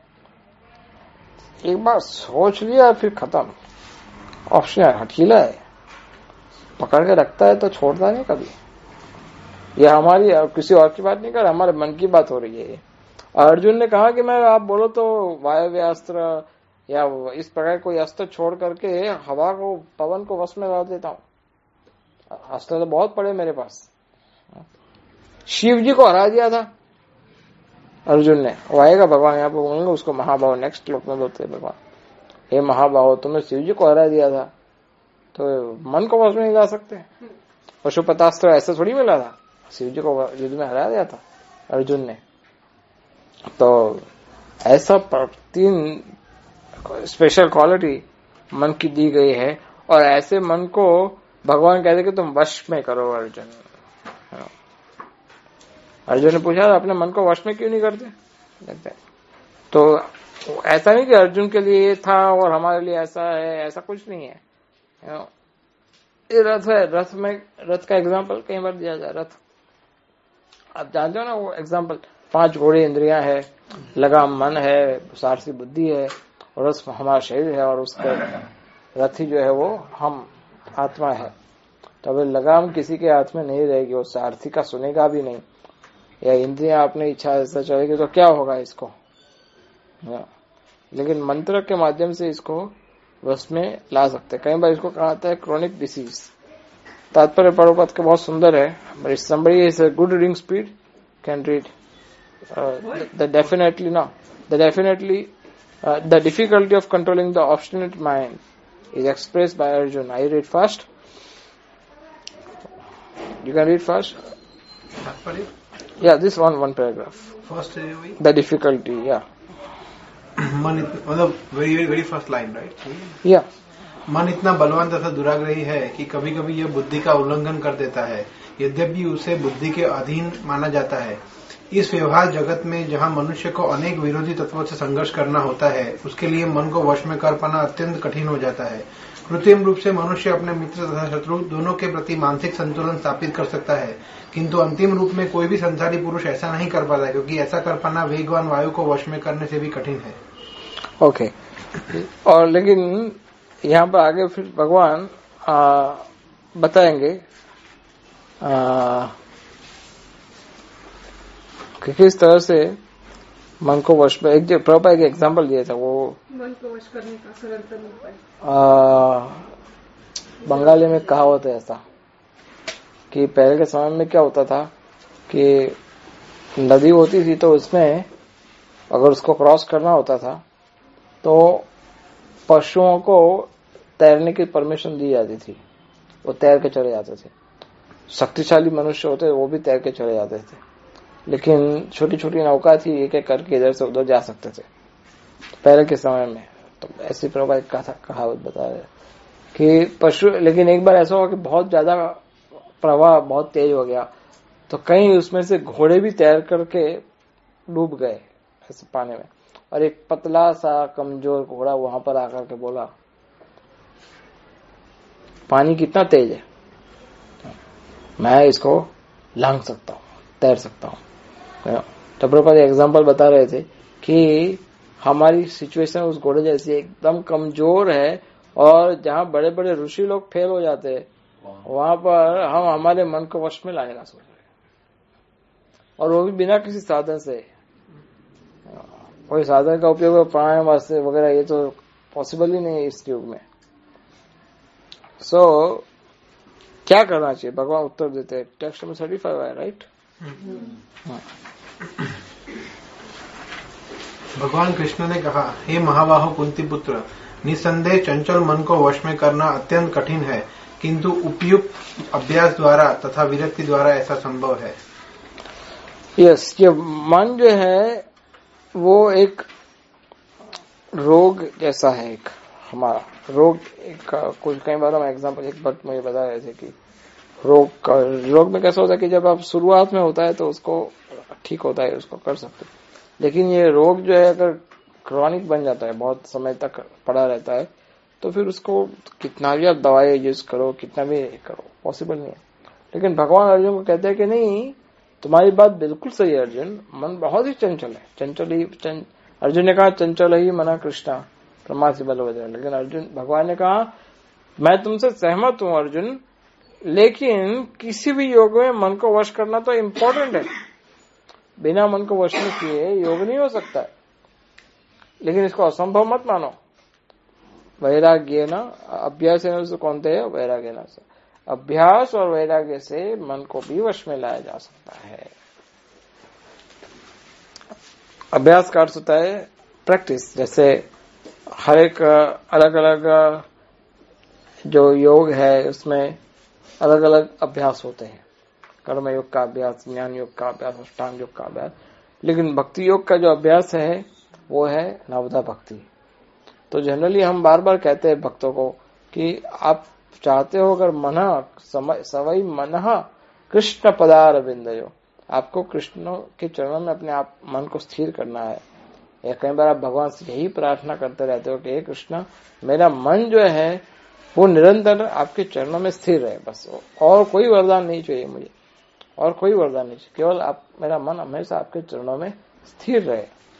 एक बार सोच लिया फिर खत्म। ऑब्स्टिनेट, हठीला है, पकड़ के रखता है तो छोड़ता नहीं कभी। यह हमारी और किसी और की बात नहीं कर, हमारे मन की बात हो रही है। अर्जुन ने कहा कि मैं आप बोलो तो वायव्य अस्त्र या इस प्रकार कोई अस्त्र छोड़ करके हवा को पवन को वश में ला देता हूं। अस्त्र तो बहुत पड़े मेरे पास। शिव जी को हरा दिया था अर्जुन ने। वो आएगा भगवान यहाँ पे बोलेंगे उसको महाभाव, नेक्स्ट श्लोक में बोलते भगवान, हे महाभाव तुमने शिव जी को हरा दिया था तो मन को वश में नहीं ला सकते। पशुपतास्त्र ऐसा थोड़ी मिला था, शिव जी को युद्ध में हरा दिया था अर्जुन ने। तो ऐसा 3 स्पेशल क्वालिटी मन की दी गई है और ऐसे मन को भगवान कहते कि तुम वश में करो अर्जुन। अर्जुन ने पूछा अपने मन को वश में क्यों नहीं करते? तो ऐसा नहीं कि अर्जुन के लिए था और हमारे लिए ऐसा है, ऐसा कुछ नहीं है। ये रथ है, रथ में रथ का एग्जाम्पल कई बार दिया जाए। रथ आप जानते हो ना वो एग्जाम्पल, 5 घोड़े इंद्रियां है, लगाम मन है, सारसी बुद्धि है और रथ हमारा शरीर है और उसका रथी जो है वो हम आत्मा है। तो अगर लगाम किसी के हाथ में नहीं रहेगी, वो सारथी का सुनेगा भी नहीं, या इंद्रियां अपनी इच्छा ऐसा चलेगी तो क्या होगा इसको। लेकिन मंत्र के माध्यम से इसको वश में ला सकते। कई बार इसको कहा जाता है क्रोनिक डिसीज। तात्पर्य प्रभुपाद के बहुत सुंदर है। But somebody is a good reading speed can read. The difficulty of controlling the obstinate mind is expressed by Arjun. I read fast. You can read fast. Yeah, this one paragraph. First, the difficulty. Yeah. मन मतलब very first line, right? Yeah. मन इतना बलवान तथा दुराग्रही है कि कभी कभी यह बुद्धि का उल्लंघन कर देता है, यद्यपि उसे बुद्धि के अधीन माना जाता है। इस व्यवहार जगत में जहां मनुष्य को अनेक विरोधी तत्वों से संघर्ष करना होता है, उसके लिए मन को वश में कर पाना अत्यंत कठिन हो जाता है। कृत्रिम रूप से मनुष्य अपने मित्र तथा शत्रु दोनों के प्रति मानसिक संतुलन स्थापित कर सकता है, किंतु अंतिम रूप में कोई भी संसारी पुरुष ऐसा नहीं कर पाता, क्योंकि ऐसा कर पाना वेगवान वायु को वश में करने से भी कठिन है। ओके। और लेकिन यहाँ पर आगे फिर भगवान बताएंगे कि किस तरह से मन को वश में। एक प्रभुपाद एक एग्जांपल दिया था, वो मन को वश करने का सरलतम उपाय। बंगाली में कहावत है ऐसा कि पहले के समय में क्या होता था कि नदी होती थी तो उसमें अगर उसको क्रॉस करना होता था तो पशुओं को तैरने की परमिशन दी जाती थी, वो तैर के चले जाते थे। शक्तिशाली मनुष्य होते वो भी तैर के चले जाते थे, लेकिन छोटी छोटी नौका थी, एक एक करके इधर से उधर जा सकते थे पहले के समय में। तो ऐसी प्रकार कहावत बता रहे कि पशु, लेकिन एक बार ऐसा हुआ कि बहुत ज्यादा प्रवाह बहुत तेज हो गया तो कहीं उसमें से घोड़े भी तैर करके डूब गए ऐसे पानी में, और एक पतला सा कमजोर घोड़ा वहां पर आकर के बोला पानी कितना तेज है, मैं इसको लांघ सकता हूँ, तैर सकता हूँ। तो प्रभुपाद एग्जाम्पल बता रहे थे कि हमारी सिचुएशन उस घोड़े जैसी एकदम कमजोर है, और जहाँ बड़े बड़े ऋषि लोग फेल हो जाते हैं वहां पर हम हमारे मन को वश में लाने का सोच रहे हैं, और वो भी बिना किसी साधन से। कोई साधन का उपयोग प्राणायाम वास्ते वगैरह ये तो पॉसिबल ही नहीं है इस युग में। सो क्या करना चाहिए, भगवान उत्तर देते हैं। टेक्स्ट में 35 है, राइट? भगवान कृष्ण ने कहा, हे महाबाहो कुंती पुत्र, निसंदेह चंचल मन को वश में करना अत्यंत कठिन है, किंतु उपयुक्त अभ्यास द्वारा तथा विरक्ति द्वारा ऐसा संभव है। यस, ये मन जो है वो एक रोग जैसा है। एक हमारा रोग, एक कुछ कई बार हम एग्जाम्पल, एक बार मुझे बता रहे थे कि रोग में कैसा होता है कि जब आप शुरुआत में होता है तो उसको ठीक होता है, उसको कर सकते, लेकिन ये रोग जो है अगर क्रॉनिक बन जाता है, बहुत समय तक पड़ा रहता है, तो फिर उसको कितना भी आप दवाई यूज करो, कितना भी करो, पॉसिबल नहीं है। लेकिन भगवान अर्जुन को कहते हैं कि नहीं, तुम्हारी बात बिल्कुल सही है अर्जुन, मन बहुत ही चंचल है। चंचल ही अर्जुन ने कहा चंचल ही मना कृष्णा प्रमासी बलभद्र। लेकिन अर्जुन भगवान ने कहा मैं तुमसे सहमत हूं अर्जुन, लेकिन किसी भी योग में मन को वश करना तो इम्पोर्टेंट है। बिना मन को वश में किए योग नहीं हो सकता है। लेकिन इसको असंभव मत मानो। वैराग्य न अभ्यास कौनते है वैराग्य न से, अभ्यास और वैराग्य से मन को भी वश में लाया जा सकता है। अभ्यास का अर्थ होता है प्रैक्टिस। जैसे हर एक अलग अलग जो योग है उसमें अलग अलग अभ्यास होते हैं। कर्म योग का अभ्यास, ज्ञान योग का अभ्यास, अष्टांग योग का अभ्यास। लेकिन भक्ति योग का जो अभ्यास है वो है नवदा भक्ति। तो जनरली हम बार बार कहते हैं भक्तों को कि आप चाहते हो अगर मन सवई मन कृष्ण पदार बिंदयो, आपको कृष्ण के चरणों में अपने आप मन को स्थिर करना है। या कई बार आप भगवान से यही प्रार्थना करते रहते हो कि हे कृष्ण, मेरा मन जो है वो निरंतर आपके चरणों में स्थिर रहे, बस और कोई वरदान नहीं चाहिए मुझे, और कोई वरदान नहीं चाहिए, केवल आप मेरा मन हमेशा आपके चरणों में स्थिर रहे।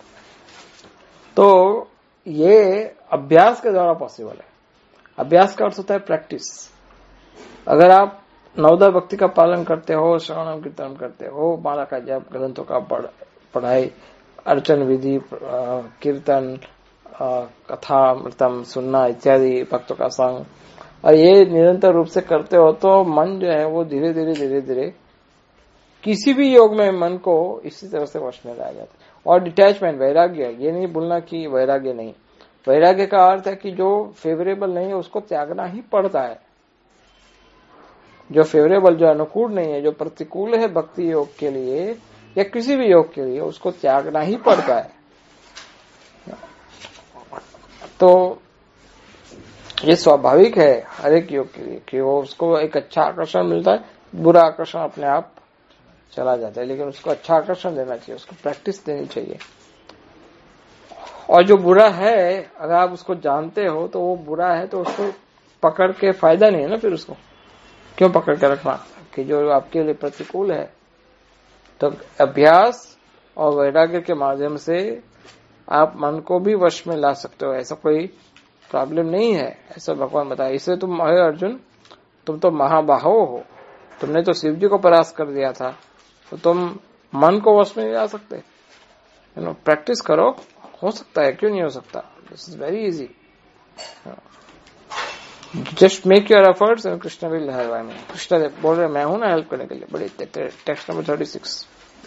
तो ये अभ्यास के द्वारा पॉसिबल है। अभ्यास का अर्थ होता है प्रैक्टिस। अगर आप नवदा भक्ति का पालन करते हो, श्रवण कीर्तन करते हो, माला का जप, ग्रंथों का पढ़ाई, अर्चन विधि, कीर्तन, कथा अमृतम सुनना इत्यादि, भक्तों का संग, और ये निरंतर रूप से करते हो तो मन जो है वो धीरे धीरे किसी भी योग में मन को इसी तरह से वश में लाया जाता है। और डिटैचमेंट, वैराग्य, ये नहीं बोलना कि वैराग्य नहीं। वैराग्य का अर्थ है कि जो फेवरेबल नहीं है उसको त्यागना ही पड़ता है। जो फेवरेबल, जो अनुकूल नहीं है, जो प्रतिकूल है भक्ति योग के लिए या किसी भी योग के लिए, उसको त्यागना ही पड़ता है। तो ये स्वाभाविक है हर एक योग के लिए कि वो उसको एक अच्छा आकर्षण मिलता है, बुरा आकर्षण अपने आप चला जाता है। लेकिन उसको अच्छा आकर्षण देना चाहिए, उसको प्रैक्टिस देनी चाहिए। और जो बुरा है अगर आप उसको जानते हो तो वो बुरा है, तो उसको पकड़ के फायदा नहीं है ना। फिर उसको क्यों पकड़ के रखना कि जो आपके लिए प्रतिकूल है। तो अभ्यास और वैराग्य के माध्यम से आप मन को भी वश में ला सकते हो, ऐसा कोई प्रॉब्लम नहीं है, ऐसा भगवान बताया। इसलिए तुम हे अर्जुन, तुम तो महाबाहो हो, तुमने तो शिव जी को परास्त कर दिया था, तो तुम मन को वश में नहीं ला सकते। प्रैक्टिस करो, हो सकता है, क्यों नहीं हो सकता। This is very easy. Just make your efforts and Krishna will help. I mean Krishna बोल रहे मैं हूं ना हेल्प करने के लिए। बड़े टेक्स्ट नंबर 36।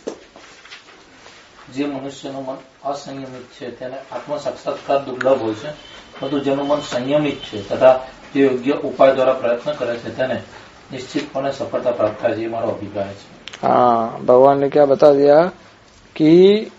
જે મનુષ્યનું મન અસંયમિત છે તેને આત્મ સાક્ષાત્કાર દુર્લભ હોય છે, પરંતુ જેનું મન સંયમિત છે તથા જે યોગ્ય ઉપાય દ્વારા પ્રયત્ન કરે છે તેને નિશ્ચિતપણે સફળતા પ્રાપ્ત થાય છે, એ મારો અભિપ્રાય છે। हाँ, भगवान ने क्या बता दिया कि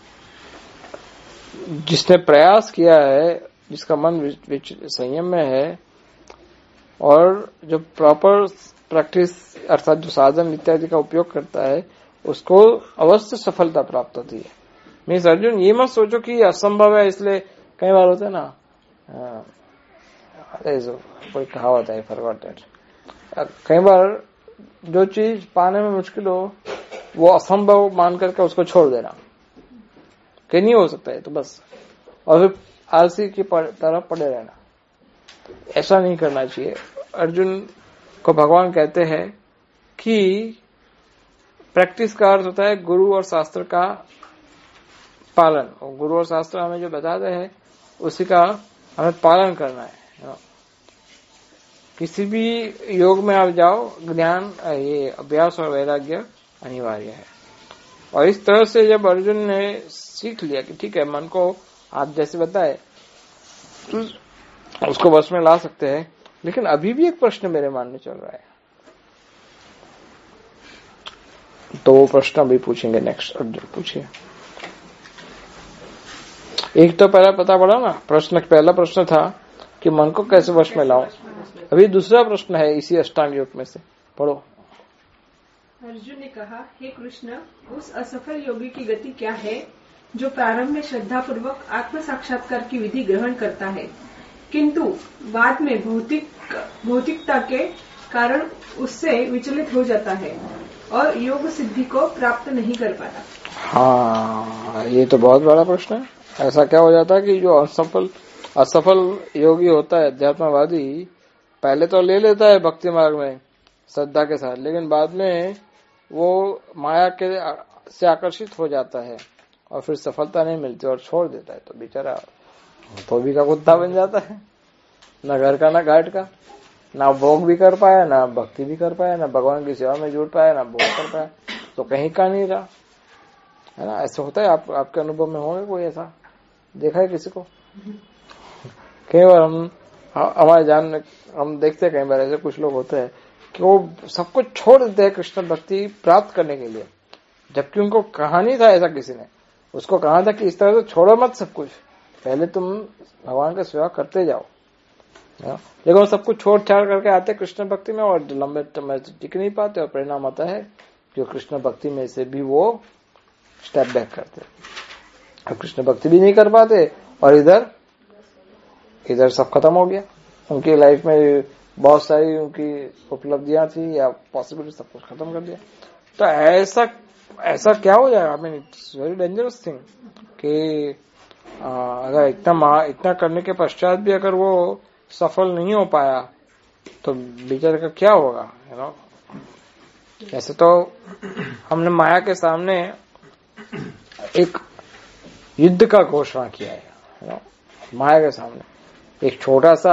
जिसने प्रयास किया है, जिसका मन संयम में है और जो प्रॉपर प्रैक्टिस अर्थात जो साधन इत्यादि का उपयोग करता है, उसको अवश्य सफलता प्राप्त होती है। मीन्स अर्जुन ये मत सोचो कि असंभव है। इसलिए कई बार होता है ना, कोई कहावत है, फॉरगॉट दैट, कई बार जो चीज पाने में मुश्किल हो वो असंभव मान करके उसको छोड़ देना कि नहीं हो सकता है तो बस, और फिर आलसी की तरफ पड़े रहना। ऐसा नहीं करना चाहिए। अर्जुन को भगवान कहते हैं कि प्रैक्टिस का अर्थ होता है गुरु और शास्त्र का पालन। और गुरु और शास्त्र हमें जो बताते हैं उसी का हमें पालन करना है। किसी भी योग में आप जाओ, ज्ञान, ये अभ्यास और वैराग्य अनिवार्य है। और इस तरह से जब अर्जुन ने सीख लिया कि ठीक है, मन को आप जैसे बताए उसको वश में ला सकते हैं, लेकिन अभी भी एक प्रश्न मेरे मन में चल रहा है, तो वो प्रश्न अभी पूछेंगे। नेक्स्ट अर्जुन पूछिए। एक तो पहला पता पड़ा ना, पहला प्रश्न था कि मन को कैसे वश में लाऊं। अभी दूसरा प्रश्न है इसी अष्टांग योग में से, पढ़ो। अर्जुन ने कहा, हे कृष्ण, उस असफल योगी की गति क्या है जो प्रारंभ में श्रद्धा पूर्वक आत्म साक्षात्कार की विधि ग्रहण करता है, किंतु बाद में भौतिकता के कारण उससे विचलित हो जाता है और योग सिद्धि को प्राप्त नहीं कर पाता। हाँ, ये तो बहुत बड़ा प्रश्न है। ऐसा क्या हो जाता है कि जो असफल योगी होता है, अध्यात्मवादी, पहले तो ले लेता है भक्ति मार्ग में श्रद्धा के साथ, लेकिन बाद में वो माया के से आकर्षित हो जाता है और फिर सफलता नहीं मिलती और छोड़ देता है, तो बेचारा धोबी का कुत्ता बन जाता है, न घर का न घाट का, ना भोग भी कर पाया, ना भक्ति भी कर पाया, ना भगवान की सेवा में जुड़ पाया, ना भोग कर पाया, तो कहीं का नहीं रहा, है ना। ऐसा होता है, आपके अनुभव में होगा कोई ऐसा, देखा है किसी को? कई बार हम देखते हैं, कई बार ऐसे कुछ लोग होते हैं कि वो सब कुछ छोड़ देते हैं कृष्ण भक्ति प्राप्त करने के लिए, जबकि उनको कहा नहीं था ऐसा किसी ने, उसको कहा था कि इस तरह से छोड़ो मत सब कुछ, पहले तुम भगवान का सेवा करते जाओ, लेकिन वो सब कुछ छोड़ छाड़ करके आते कृष्ण भक्ति में और लंबे समय टिक नहीं पाते, और परिणाम आता है कि कृष्ण भक्ति में से भी वो स्टेप बैक करते, और कृष्ण भक्ति भी नहीं कर पाते, और इधर सब खत्म हो गया, उनकी लाइफ में बहुत सारी उनकी उपलब्धियां थी या पॉसिबिलिटी, सब कुछ खत्म कर दिया। तो ऐसा क्या हो जाएगा? I mean it's very dangerous thing कि अगर इतना करने के पश्चात भी अगर वो सफल नहीं हो पाया तो बेचारे का क्या होगा, यू नो। ऐसे तो हमने माया के सामने एक युद्ध का घोषणा किया है, यू नो। माया के सामने एक छोटा सा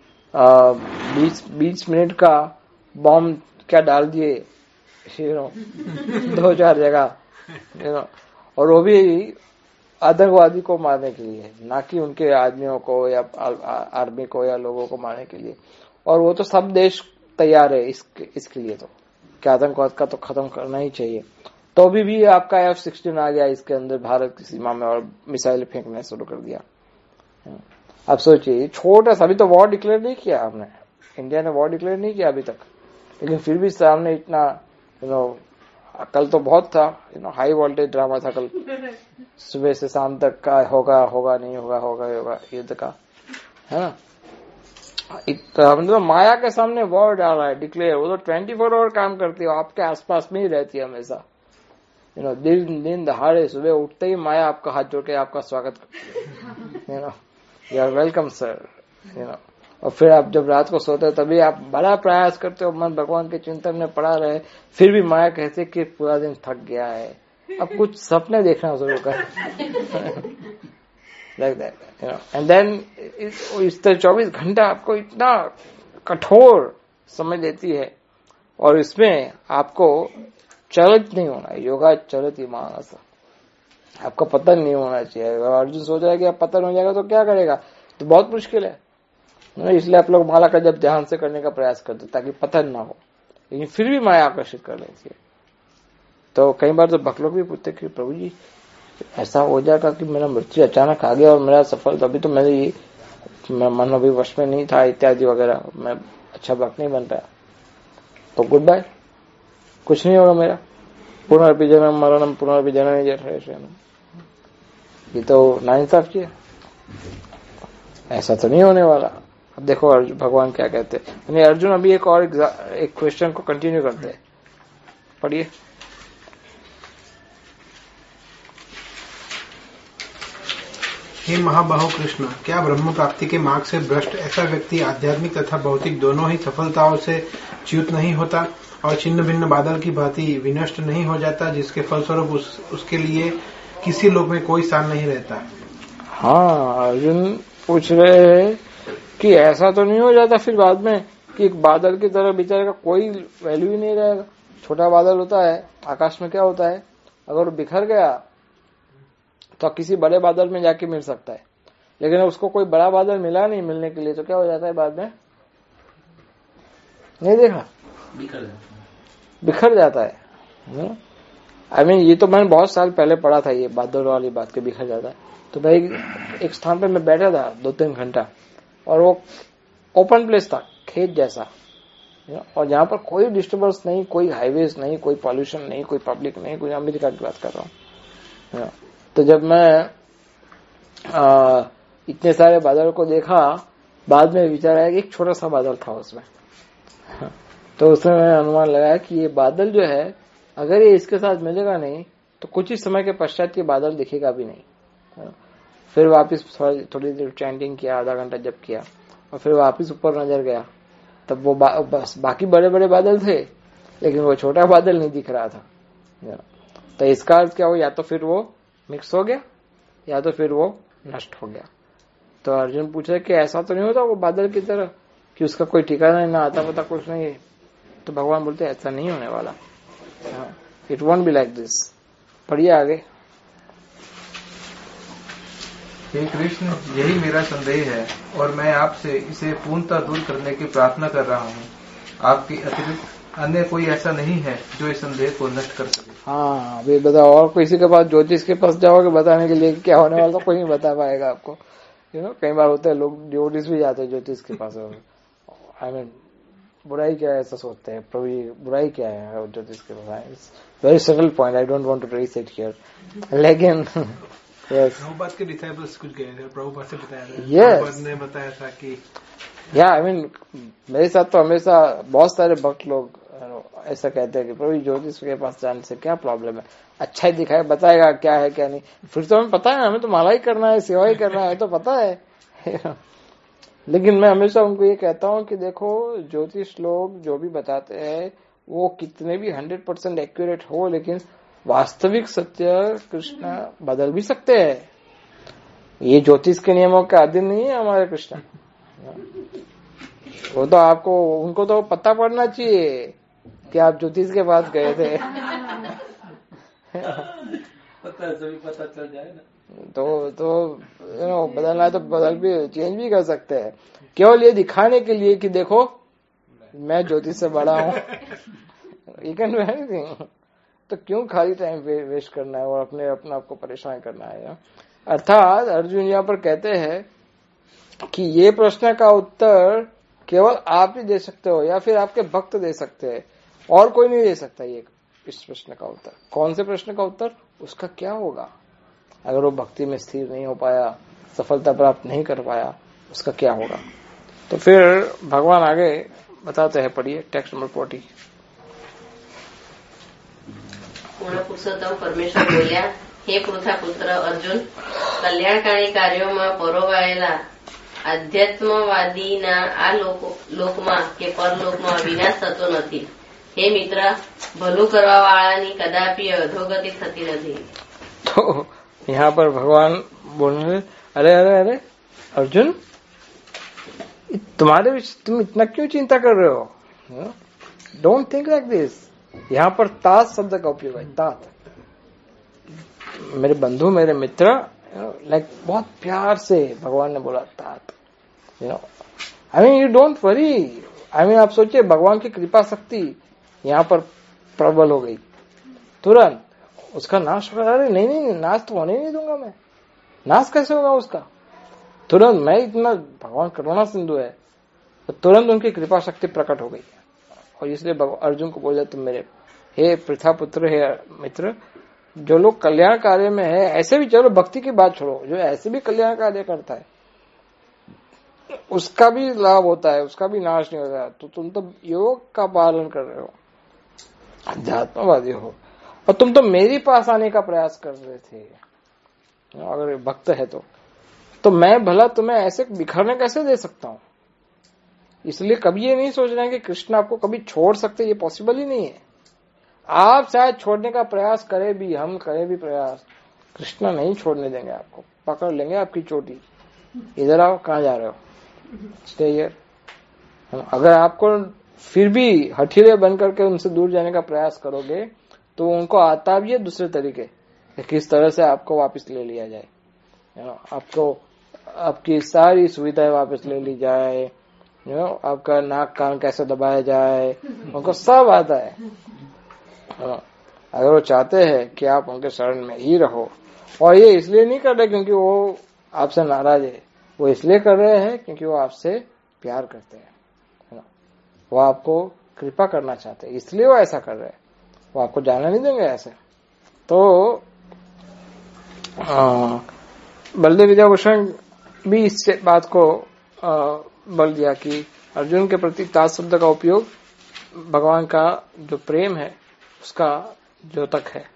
20 मिनट का बॉम्ब क्या डाल दिए, यू नो, 2-4 जगह, यू नो, और वो भी आतंकवादी को मारने के लिए, ना कि उनके आदमियों को या आर्मी को या लोगों को मारने के लिए। और वो तो सब देश तैयार है इसके लिए, तो क्या आतंकवाद का तो खत्म करना ही चाहिए। तो भी आपका F-16 आ गया इसके अंदर भारत की सीमा में और मिसाइल फेंकना शुरू कर दिया। आप सोचिए, छोटा सा, अभी तो वॉर डिक्लेयर नहीं किया आपने, इंडिया ने वॉर डिक्लेयर नहीं किया अभी तक, लेकिन फिर भी सामने इतना, यू नो, कल तो बहुत था, you know, high voltage drama था कल सुबह से शाम तक का, होगा नहीं होगा युद्ध का, है ना। मतलब माया के सामने वॉर डाला है, डिक्लेयर। वो तो 24 आवर काम करती है, आपके आसपास में ही रहती है हमेशा, यू नो। दिन दहाड़े सुबह उठते ही माया आपका हाथ जोड़ के आपका स्वागत करती है, you know, you are welcome sir, you know. और फिर आप जब रात को सोते हो तभी आप बड़ा प्रयास करते हो, मन भगवान के चिंतन में पड़ा रहे, फिर भी माया कहते कि पूरा दिन थक गया है, अब कुछ सपने देखना शुरू कर, like that, you know. And then इस तरह 24 घंटा आपको इतना कठोर समय देती है, और इसमें आपको चलित नहीं होना है, योगा चलित मानस, आपका पतन नहीं होना चाहिए। अगर अर्जुन सोच रहा है कि आप पतन हो जाएगा तो क्या करेगा, तो बहुत मुश्किल है। इसलिए आप लोग माला का जब ध्यान से करने का प्रयास करते ताकि पतन ना हो, लेकिन फिर भी माया आकर्षित कर लेती है। तो कई बार तो भक्त लोग भी पूछते कि प्रभु जी ऐसा हो जाएगा कि मेरा मृत्यु अचानक आ गया और मेरा सफल, अभी तो मेरी मन अभी वश में नहीं था इत्यादि वगैरह, मैं अच्छा भक्त नहीं बन पाया, तो गुड बाय, कुछ नहीं होगा मेरा, पुनर्पि जन्म मरणम पुनर्पि जनम, ये तो नाइंसाफ किया, ऐसा तो नहीं होने वाला। अब देखो भगवान क्या कहते हैं। अर्जुन अभी एक क्वेश्चन को कंटिन्यू करते हैं, पढ़िए। हे महाबाहो कृष्ण, क्या ब्रह्म प्राप्ति के मार्ग से भ्रष्ट ऐसा व्यक्ति आध्यात्मिक तथा भौतिक दोनों ही सफलताओं से च्युत नहीं होता और छिन्न भिन्न बादल की भांति विनष्ट नहीं हो जाता, जिसके फलस्वरूप उसके लिए किसी लोक में कोई स्थान नहीं रहता? हाँ, अर्जुन पूछ रहे हैं कि ऐसा तो नहीं हो जाता फिर बाद में कि एक बादल की तरह बेचारे का कोई वैल्यू ही नहीं रहेगा। छोटा बादल होता है आकाश में, क्या होता है, अगर वो बिखर गया तो किसी बड़े बादल में जाके मिल सकता है, लेकिन उसको कोई बड़ा बादल मिला नहीं मिलने के लिए, तो क्या हो जाता है बाद में, नहीं देखा, बिखर जाता है। आई मीन ये तो मैंने बहुत साल पहले पढ़ा था, ये बादल वाली बात के बिखर जाता है। तो भाई एक स्थान पे मैं बैठा था 2-3 घंटा, और वो ओपन प्लेस था, खेत जैसा, और जहां पर कोई डिस्टर्बेंस नहीं, कोई हाईवेज नहीं, कोई पॉल्यूशन नहीं, कोई पब्लिक नहीं, कोई अमेरिका की बात कर रहा हूँ। तो जब मैं इतने सारे बादल को देखा, बाद में विचार आया कि एक छोटा सा बादल था उसमें। तो उसमें मैंने अनुमान लगाया कि ये बादल जो है, अगर ये इसके साथ मिलेगा नहीं तो कुछ ही समय के पश्चात ये बादल दिखेगा भी नहीं। फिर वापस थोड़ी देर चैंटिंग किया, आधा घंटा जप किया, और फिर वापस ऊपर नजर गया, तब वो बस बाकी बड़े बड़े बादल थे, लेकिन वो छोटा बादल नहीं दिख रहा था। तो इसका अर्थ क्या हो, या तो फिर वो मिक्स हो गया या तो फिर वो नष्ट हो गया। तो अर्जुन पूछे कि ऐसा तो नहीं होता वो बादल की तरह कि उसका कोई ठिकाना नहीं, ना आता पता कुछ नहीं है। तो भगवान बोलते ऐसा नहीं होने वाला, it won't be like this. पढ़िए आगे। हे कृष्ण, यही मेरा संदेह है और मैं आपसे इसे पूर्णतः दूर करने की प्रार्थना कर रहा हूँ। आपके अतिरिक्त अन्य कोई ऐसा नहीं है जो इस संदेह को नष्ट कर सके। हाँ, अभी बताओ, और किसी के पास ज्योतिष के पास जाओगे बताने के लिए क्या होने वाला, तो कोई नहीं बता पाएगा आपको। कई बार होता है लोग ज्योतिष भी जाते हैं ज्योतिष के पास। आई मीन बुराई क्या है ऐसा सोचते हैं, प्रभु बुराई क्या है ज्योतिष के पास। Very subtle point, I don't want to raise it here, लेकिन प्रभुपाद के डिसाइपल्स कुछ गए थे, प्रभुपाद से बताया था। Yes. प्रभुपाद ने बताया था कि आई मीन मेरे साथ तो हमेशा बहुत सारे भक्त लोग ऐसा कहते हैं कि प्रभु ज्योतिष के पास जाने से क्या प्रॉब्लम है, अच्छा ही दिखाए, बताएगा क्या है क्या नहीं। फिर तो हमें पता है, हमें तो माला ही करना है, सेवा ही करना है, तो पता है। लेकिन मैं हमेशा उनको ये कहता हूँ कि देखो, ज्योतिष लोग जो भी बताते हैं वो कितने भी 100% एक्यूरेट हो, लेकिन वास्तविक सत्य कृष्ण बदल भी सकते हैं। ये ज्योतिष के नियमों के अधीन नहीं है हमारे कृष्ण। वो तो आपको, उनको तो पता पड़ना चाहिए कि आप ज्योतिष के पास गए थे। पता चल जाए ना। तो बदलना है तो बदल भी, चेंज भी कर सकते हैं, केवल ये दिखाने के लिए कि देखो मैं ज्योतिष से बड़ा हूँ। You can do anything. तो क्यों खाली टाइम वेस्ट करना है और अपने आप को परेशान करना है। अर्थात अर्जुन यहाँ पर कहते हैं कि ये प्रश्न का उत्तर केवल आप ही दे सकते हो या फिर आपके भक्त दे सकते हैं, और कोई नहीं दे सकता ये इस प्रश्न का उत्तर। कौन से प्रश्न का उत्तर, उसका क्या होगा अगर वो भक्ति में स्थिर नहीं हो पाया, सफलता प्राप्त नहीं कर पाया, उसका क्या होगा। तो फिर भगवान आगे बताते हैं, पढ़िए टेक्स्ट नंबर 40। પૂર્ણ પુરુષોત્તમ પરમેશ્વર બોલ્યા, હે પૃથા પુત્ર અર્જુન, કલ્યાણકારી કાર્યોમાં પરોવાયેલા આધ્યાત્મવાદીના આ લોકમાં કે પરલોકમાં વિનાશ થતો નથી। હે મિત્ર, ભલું કરવા વાળાની કદાપि અધોગતિ થતી નથી। तो यहाँ पर भगवान बोल रहे, अरे अरे अरे अर्जुन, तुम्हारे विषय तुम इतना क्यों चिंता कर रहे हो, डोंट थिंक लाइक दिस। यहाँ पर तात शब्द का उपयोग है, तात। मेरे बंधु, मेरे मित्र, लाइक बहुत प्यार से भगवान ने बोला तात। I mean you don't worry. I mean आप सोचिए, भगवान की कृपा शक्ति यहाँ पर प्रबल हो गई, तुरंत उसका नाश हो। अरे नहीं नहीं, नाश तो होने नहीं दूंगा मैं। नाश कैसे होगा उसका, तुरंत मैं इतना, भगवान करुणा सिंधु है, तो तुरंत उनकी कृपा शक्ति प्रकट हो गई। और इसलिए अर्जुन को बोला, तुम मेरे हे पृथा पुत्र, हे मित्र, जो लोग कल्याण कार्य में है, ऐसे भी, चलो भक्ति की बात छोड़ो, जो ऐसे भी कल्याण कार्य करता है उसका भी लाभ होता है, उसका भी नाश नहीं होता। तो तुम तो योग का पालन कर रहे हो, अध्यात्मवादी हो, और तुम तो मेरे पास आने का प्रयास कर रहे थे। अगर भक्त है तो मैं भला तुम्हें ऐसे बिखरने कैसे दे सकता हूं। इसलिए कभी ये नहीं सोचना है कि कृष्ण आपको कभी छोड़ सकते, ये पॉसिबल ही नहीं है। आप शायद छोड़ने का प्रयास करें भी, हम करें भी प्रयास, कृष्ण नहीं छोड़ने देंगे आपको, पकड़ लेंगे आपकी चोटी। इधर आओ, कहाँ जा रहे हो, स्टे हियर। अगर आपको फिर भी हठीले बन करके उनसे दूर जाने का प्रयास करोगे तो उनको आता भी है दूसरे तरीके, किस तरह से आपको वापस ले लिया जाए, आपको आपकी सारी सुविधाएं वापस ले ली जाए, आपका नाक कान कैसे दबाया जाए, उनको सब आता है। अगर वो चाहते हैं कि आप उनके शरण में ही रहो, और ये इसलिए नहीं कर रहे क्योंकि वो आपसे नाराज है, वो इसलिए कर रहे हैं क्योंकि वो आपसे प्यार करते हैं, वो आपको कृपा करना चाहते हैं, इसलिए वो ऐसा कर रहे हैं, वो आपको जाना नहीं देंगे ऐसे। तो बलदेव विद्याभूषण भी इस बात को बल दिया कि अर्जुन के प्रति तात शब्द का उपयोग भगवान का जो प्रेम है उसका द्योतक है।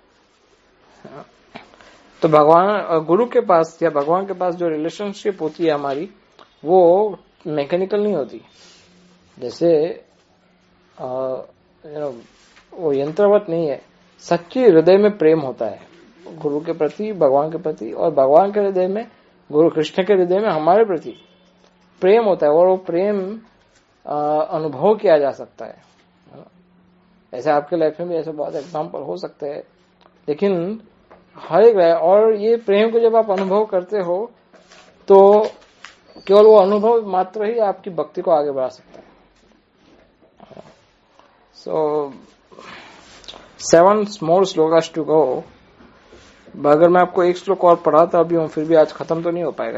तो भगवान, गुरु के पास या भगवान के पास जो रिलेशनशिप होती है हमारी, वो मैकेनिकल नहीं होती। जैसे वो यंत्रवत नहीं है, सच्ची हृदय में प्रेम होता है गुरु के प्रति, भगवान के प्रति, और भगवान के हृदय में, गुरु कृष्ण के हृदय में हमारे प्रति प्रेम होता है, और वो प्रेम अनुभव किया जा सकता है। ऐसे आपके लाइफ में भी ऐसे बहुत एग्जाम्पल हो सकते हैं, लेकिन हर एक, और ये प्रेम को जब आप अनुभव करते हो तो केवल वो अनुभव मात्र ही आपकी भक्ति को आगे बढ़ा सकता है। So 7 more shlokas to go. अगर मैं आपको एक श्लोक और पढ़ाता अभी हूँ, फिर भी आज खत्म तो नहीं हो पाएगा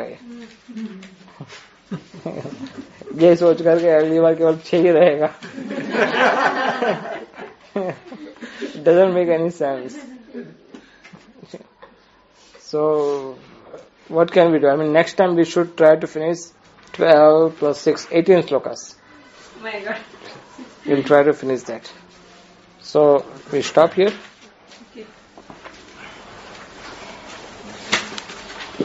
ये सोच करके अगली बार केवल 6 ही रहेगा। Doesn't make any sense. So what can we do? I mean, next time we should try to finish 12 plus 6, 18 slokas. Oh my God. We'll try to finish that. So we stop here.